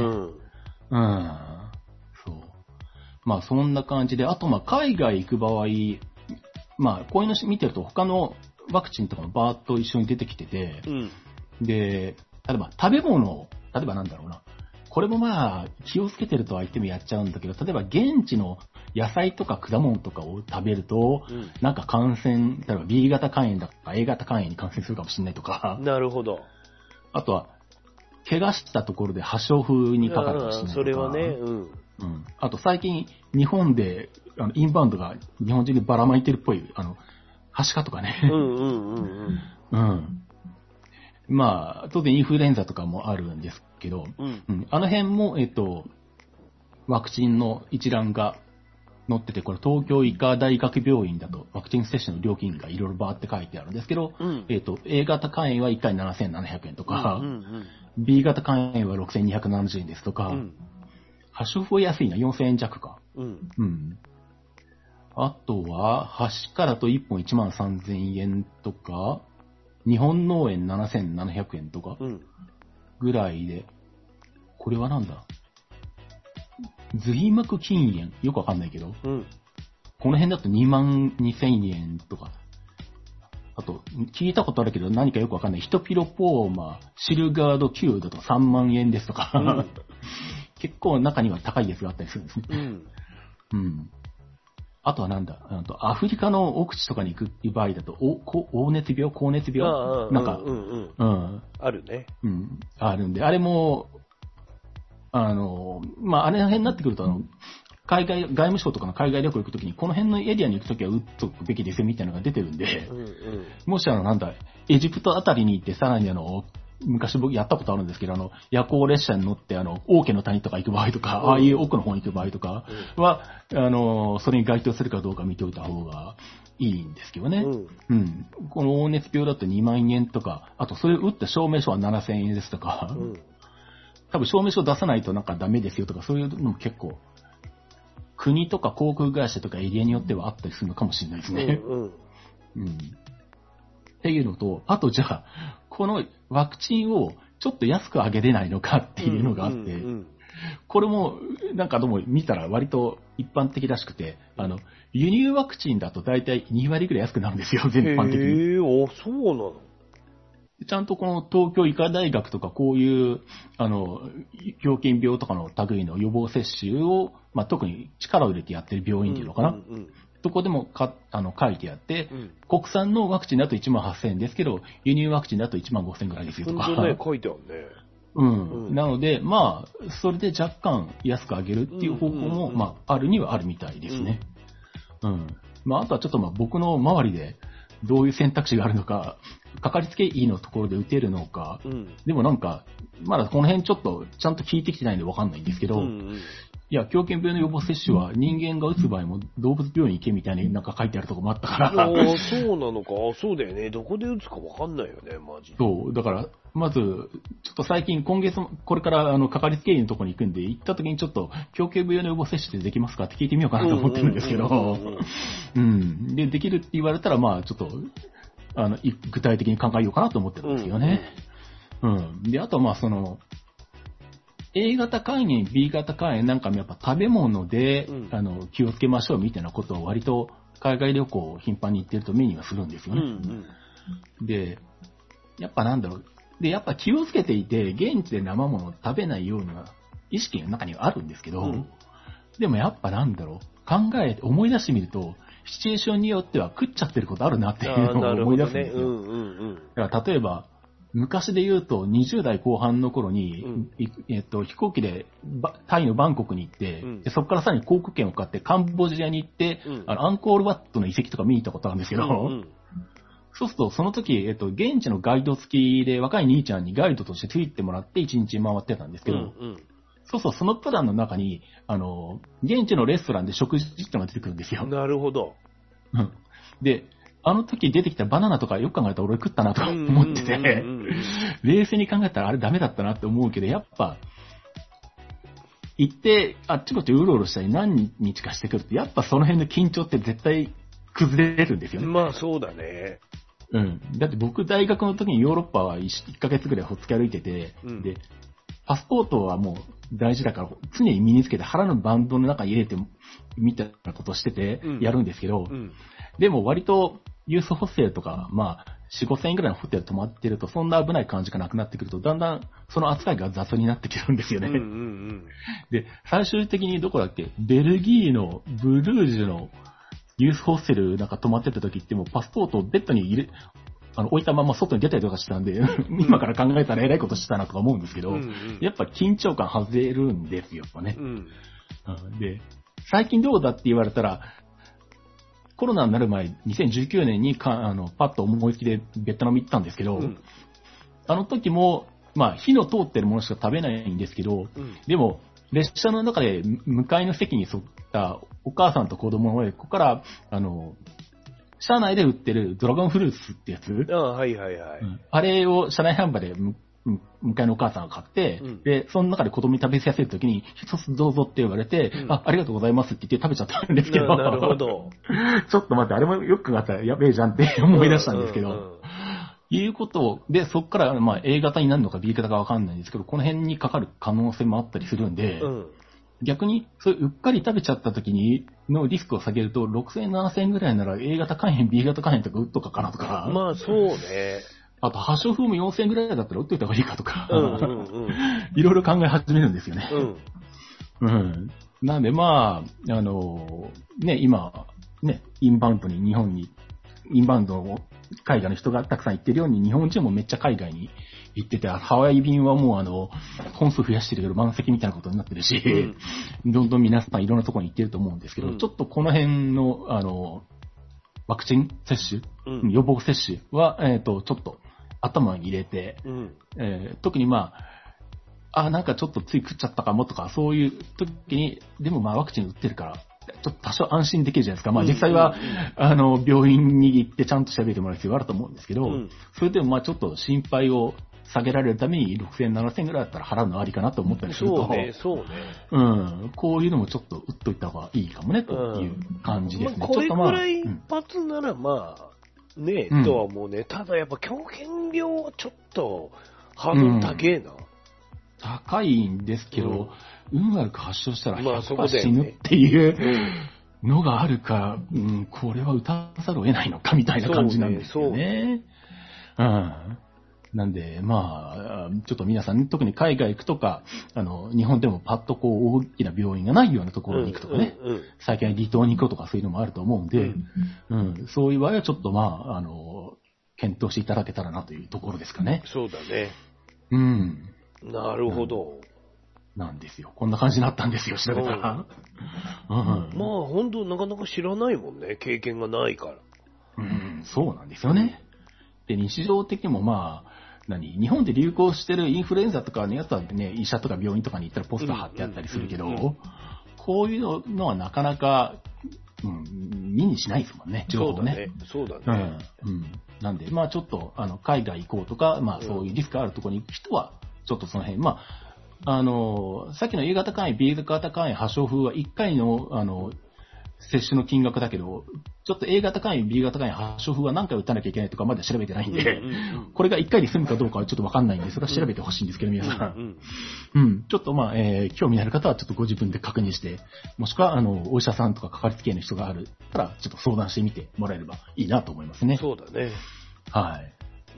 そう。まあそんな感じで、あとまあ海外行く場合、まあこういうの見てると他のワクチンとかもバーッと一緒に出てきてて、で、例えば食べ物、例えばなんだろうな。これもまあ気をつけてるとは言ってもやっちゃうんだけど、例えば現地の野菜とか果物とかを食べると、なんか感染、例えば B 型肝炎だとか A 型肝炎に感染するかもしれないとか。 なるほど。 あとは、怪我したところで破傷風にかかるかもしれないとか。 それはね、 あと最近日本でインバウンドが日本中にばらまいてるっぽい、はしかとかね。まあ、当然インフルエンザとかもあるんですけど、あの辺も、ワクチンの一覧が載ってて、これ東京医科大学病院だとワクチン接種の料金がいろいろバーって書いてあるんですけど、A 型肝炎は1回7700円とか、B 型肝炎は6270円ですとか、発症風は安いな、4000円弱か。あとは、はしからと1本13000円とか、日本農園7700円とか、ぐらいで、これはなんだ髄膜筋炎よくわかんないけど、この辺だと22000円とか、あと、聞いたことあるけど何かよくわかんない。ヒトピロポーマ、シルガードキューだと3万円ですとか、結構中には高いやつがあったりするんですね。あとはなんだ、アフリカの奥地とかに行く場合だと、黄熱病なんか、 あるね。 あるんで、あれも、まあ、あれの辺になってくると、外務省とかの海外旅行行くときに、この辺のエリアに行くときは打っとくべきですよみたいなのが出てるんで、もしなんだ、エジプトあたりに行って、さらに昔僕やったことあるんですけど、夜行列車に乗って、王家の谷とか行く場合とか、ああいう奥の方に行く場合とかは、それに該当するかどうか見ておいた方がいいんですけどね。この黄熱病だと2万円とか、あとそれ打った証明書は7000円ですとか、多分証明書出さないとなんかダメですよとか、そういうのも結構、国とか航空会社とかエリアによってはあったりするのかもしれないですね。っていうのと、あとじゃあ、このワクチンをちょっと安く上げれないのかっていうのがあって、これもなんかどうも見たら割と一般的らしくて、輸入ワクチンだと大体2割ぐらい安くなるんですよ、全般的に。 そうなの？ ちゃんとこの東京医科大学とかこういう、狂犬病とかの類の予防接種を、まあ、特に力を入れてやってる病院っていうのかな。どこでも書いてあって、国産のワクチンだと18,000円ですけど、輸入ワクチンだと15,000円ぐらいですよとか。 本当ね、書いてあるね。 なので、まあ、それで若干安く上げるっていう方向も、まあ、あるにはあるみたいですね。まあ、あとはちょっとまあ、僕の周りで、どういう選択肢があるのか、かかりつけ医のところで打てるのか、でもなんか、まだこの辺ちょっとちゃんと聞いてきてないんでわかんないんですけど、 いや、狂犬病の予防接種は人間が打つ場合も動物病院行けみたいになんか書いてあるとこもあったから。 そうなのか。そうだよね。どこで打つかわかんないよね、マジで。 そう。だから、まず、ちょっと最近、今月、これからかかりつけ医のところに行くんで、行った時にちょっと、狂犬病の予防接種ってできますかって聞いてみようかなと思ってるんですけど、で、できるって言われたら、まあ、ちょっと、具体的に考えようかなと思ってるんですよね。で、あと、まあ、A 型肝炎、B 型肝炎なんかもやっぱ食べ物で、気をつけましょうみたいなことを割と海外旅行を頻繁に行ってると目にはするんですよね。で、やっぱなんだろう。で、やっぱ気をつけていて、現地で生ものを食べないような意識の中にはあるんですけど、でもやっぱなんだろう。思い出してみると、シチュエーションによっては食っちゃってることあるなっていうのを思い出すんですよ。だから例えば、昔で言うと20代後半の頃に、飛行機でタイのバンコクに行って、でそこからさらに航空券を買ってカンボジアに行って、アンコールワットの遺跡とか見に行ったことあるんですけど、そうするとその時、現地のガイド付きで若い兄ちゃんにガイドとしてついてもらって1日回ってたんですけど、そうそう、そのプランの中に、現地のレストランで食事っていうのが出てくるんですよ。 なるほど。 で、あの時出てきたバナナとかよく考えたら俺食ったなと思ってて、冷静に考えたらあれダメだったなって思うけど、やっぱ、行ってあっちこっちうろうろしたり何日かしてくると、やっぱその辺の緊張って絶対崩れるんですよね。 まあそうだね。 だって僕大学の時にヨーロッパは1ヶ月ぐらいほっつき歩いてて、で、パスポートはもう大事だから常に身につけて腹のバンドの中に入れてみたいなことをしててやるんですけど、でも割とユースホステルとか、まあ、4、5千円ぐらいのホテル泊まってると、そんな危ない感じがなくなってくると、だんだんその扱いが雑になってくるんですよね。で、最終的にどこだっけ、ベルギーのブルージュのユースホステルなんか泊まってた時ってもうパスポートをベッドに置いたまま外に出たりとかしてたんで、今から考えたら偉いことしたなとか思うんですけど、やっぱ緊張感外れるんですよね。で、最近どうだって言われたら、コロナになる前、2019年にパッと思いつきでベトナム行ったんですけど、あの時も、まあ、火の通ってるものしか食べないんですけど、でも、列車の中で向かいの席に沿ったお母さんと子供の親子から、車内で売ってるドラゴンフルーツってやつ、あれを車内販売で向かいのお母さんが買って、で、その中で子供に食べさせるときに、一つどうぞって言われて、ありがとうございますって言って食べちゃったんですけど。 なるほど。 ちょっと待って、あれもよく考えたらやべえじゃんって思い出したんですけど。いうことで、そこから、まあ、A 型になるのか B 型かわかんないんですけど、この辺にかかる可能性もあったりするんで、逆に、そういううっかり食べちゃった時にのリスクを下げると、6000円、7000円ぐらいなら A 型肝炎、B 型肝炎とか打っとかかなとか。 まあ、そうね。 あと、発症風味4000円ぐらいだったら打っといた方がいいかとか、いろいろ考え始めるんですよね。なんで、まあ、ね、今、ね、インバウンドの海外の人がたくさん行ってるように、日本人もめっちゃ海外に行ってて、ハワイ便はもう本数増やしてるけど満席みたいなことになってるし、どんどん皆さんいろんなところに行ってると思うんですけど、ちょっとこの辺の、ワクチン接種、予防接種は、ちょっと頭に入れて、特にまあ、なんかちょっとつい食っちゃったかもとか、そういう時に、でもまあワクチン打ってるから、ちょっと多少安心できるじゃないですか。まあ実際は、病院に行ってちゃんと調べてもらう必要があると思うんですけど、それでもまあちょっと心配を下げられるために6000円、7000円ぐらいだったら払うのありかなと思ったりすると、 そうね。 こういうのもちょっと打っといた方がいいかもね、という感じですね。 これくらい一発ならまあ、ねえ、とは思うね。ただやっぱ狂犬病はちょっとハードル高えな。 高いんですけど、運悪く発症したら100%死ぬっていうのがあるから、これは打たざるを得ないのかみたいな感じなんですよね。なんで、まあ、ちょっと皆さん、特に海外行くとか、日本でもパッとこう大きな病院がないようなところに行くとかね、最近は離島に行くとかそういうのもあると思うんで、そういう場合はちょっとまあ、検討していただけたらなというところですかね。 そうだね。なるほど。 なんですよ。こんな感じになったんですよ、調べたら。まあ、本当なかなか知らないもんね、経験がないから。 そうなんですよね。で、日常的にもまあ、日本で流行してるインフルエンザとかのやつはね、医者とか病院とかに行ったらポスター貼ってあったりするけど、 こういうのはなかなか、見にしないですもんね、情報ね。 そうだね。 なんで、まあちょっと、海外行こうとか、まあそういうリスクあるところに行く人は、ちょっとその辺、まあ、さっきの A 型肝炎、B 型肝炎、破傷風は1回の、接種の金額だけど、ちょっと A 型肝炎、B 型肝炎、発症風は何回打たなきゃいけないとかまだ調べてないんで、これが1回で済むかどうかはちょっとわかんないんで、それは調べてほしいんですけど、皆さん。ちょっとまあ、興味ある方はちょっとご自分で確認して、もしくは、お医者さんとかかかりつけ医の人があるから、ちょっと相談してみてもらえればいいなと思いますね。 そうだね。 はい。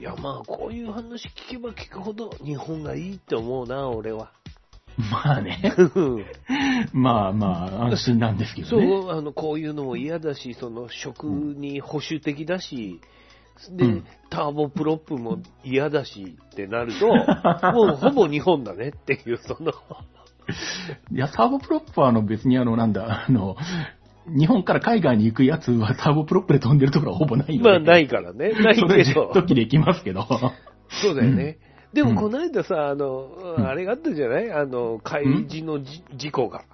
いや、まあ、こういう話聞けば聞くほど日本がいいって思うな、俺は。 まあね。まあまあ、安心なんですけどね。 そう、こういうのも嫌だし、食に保守的だし、で、ターボプロップも嫌だしってなると、もうほぼ日本だねっていう、 いや、ターボプロップは別に日本から海外に行くやつはターボプロップで飛んでるところはほぼないので。 まあないからね。ないけど。 それジェット機で行きますけど。 そうだよね。でもこの間さ、あれがあったじゃない？海事の事故が。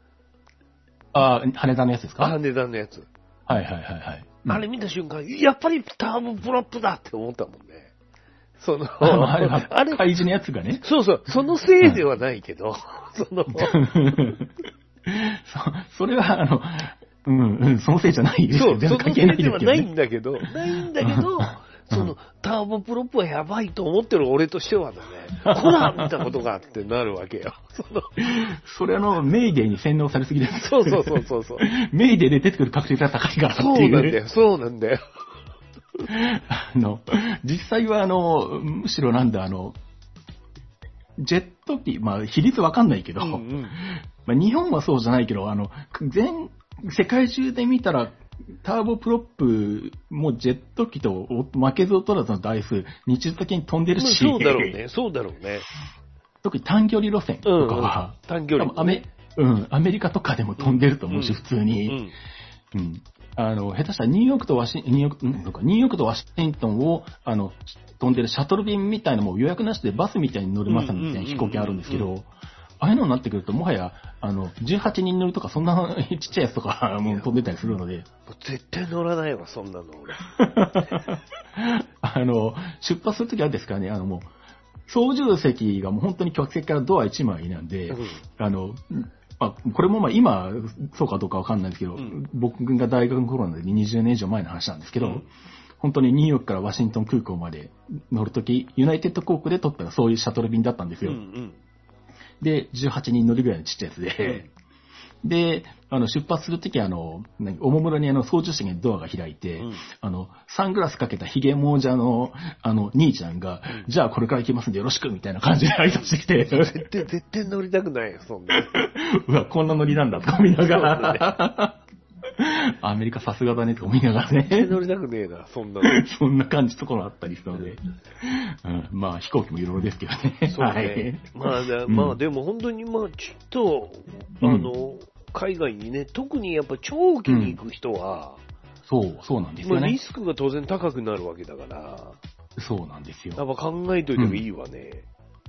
羽田のやつですか？ 羽田のやつ。 はい。 あれ見た瞬間、やっぱりターボプロップだって思ったもんね。 あれ海事のやつがね。 そう、そのせいではないけど、 それはそのせいじゃないですよ。全然関係ないですけど、ね。 そのせいではないんだけど、ターボプロップはやばいと思ってる俺としてはだね、ほら見たことがあってなるわけよ。 それメイデーに洗脳されすぎです。 そう。 メイデーで出てくる確率が高いからっていう。 そうなんだよ。 実際はむしろジェット機、まあ比率わかんないけど、まあ、日本はそうじゃないけど、世界中で見たら、ターボプロップもジェット機と負けず劣らずの台数、日常的に飛んでるし。 そうだろうね。 特に短距離路線とかは、 短距離、 アメリカとかでも飛んでると思うし、普通に。下手したらニューヨークとワシントンを、飛んでるシャトル便みたいなのも予約なしでバスみたいに乗れますみたいな飛行機あるんですけど、ああいうのになってくると、もはや、18人乗るとか、そんなちっちゃいやつとかも飛んでたりするので。 絶対乗らないわ、そんなの俺。 出発するときはですからね、もう、操縦席がもう本当に客席からドア1枚なんで、これもまあ今、そうかどうかわかんないんですけど、僕が大学の頃なんで20年以上前の話なんですけど、本当にニューヨークからワシントン空港まで乗るとき、ユナイテッド航空で撮ったらそういうシャトル便だったんですよ。で、18人乗りぐらいのちっちゃいやつで、で、出発するときおもむろに操縦席にドアが開いて、サングラスかけたヒゲもじゃの、兄ちゃんが、じゃあこれから行きますんでよろしくみたいな感じで挨拶してきて。 絶対乗りたくないよ、そんな。 うわ、こんな乗りなんだとか見ながら。アメリカさすがだねとか思いながらね。 絶対乗りたくねえな、そんなの。 そんな感じところあったりするので。まあ飛行機もいろいろですけどね。 そうね。まあでも本当にちょっと、海外にね、特にやっぱ長期に行く人は、 そうなんですよね。 リスクが当然高くなるわけだから。 そうなんですよ。 やっぱ考えといてもいいわね。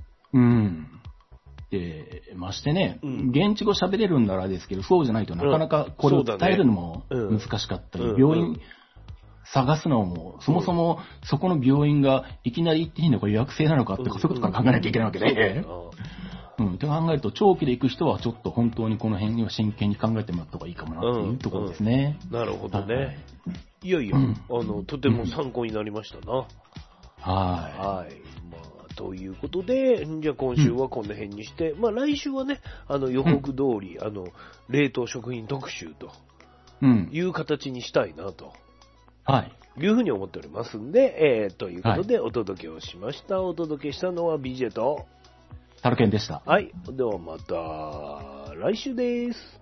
で、ましてね、現地語喋れるんならですけど、そうじゃないとなかなかこれを伝えるのも難しかったり、病院探すのも、そもそもそこの病院がいきなり行っていいのか予約制なのかって、そういうことから考えなきゃいけないわけで、って考えると、長期で行く人はちょっと本当にこの辺には真剣に考えてもらった方がいいかもなっていうところですね。 なるほどね。いや、とても参考になりましたな。はい。ということで、じゃあ今週はこの辺にして、来週はね、予告通り、冷凍食品特集という形にしたいなと。いうふうに思っておりますんで、ということでお届けをしました。お届けしたのは BJ と、 タルケンでした。 はい。ではまた来週です。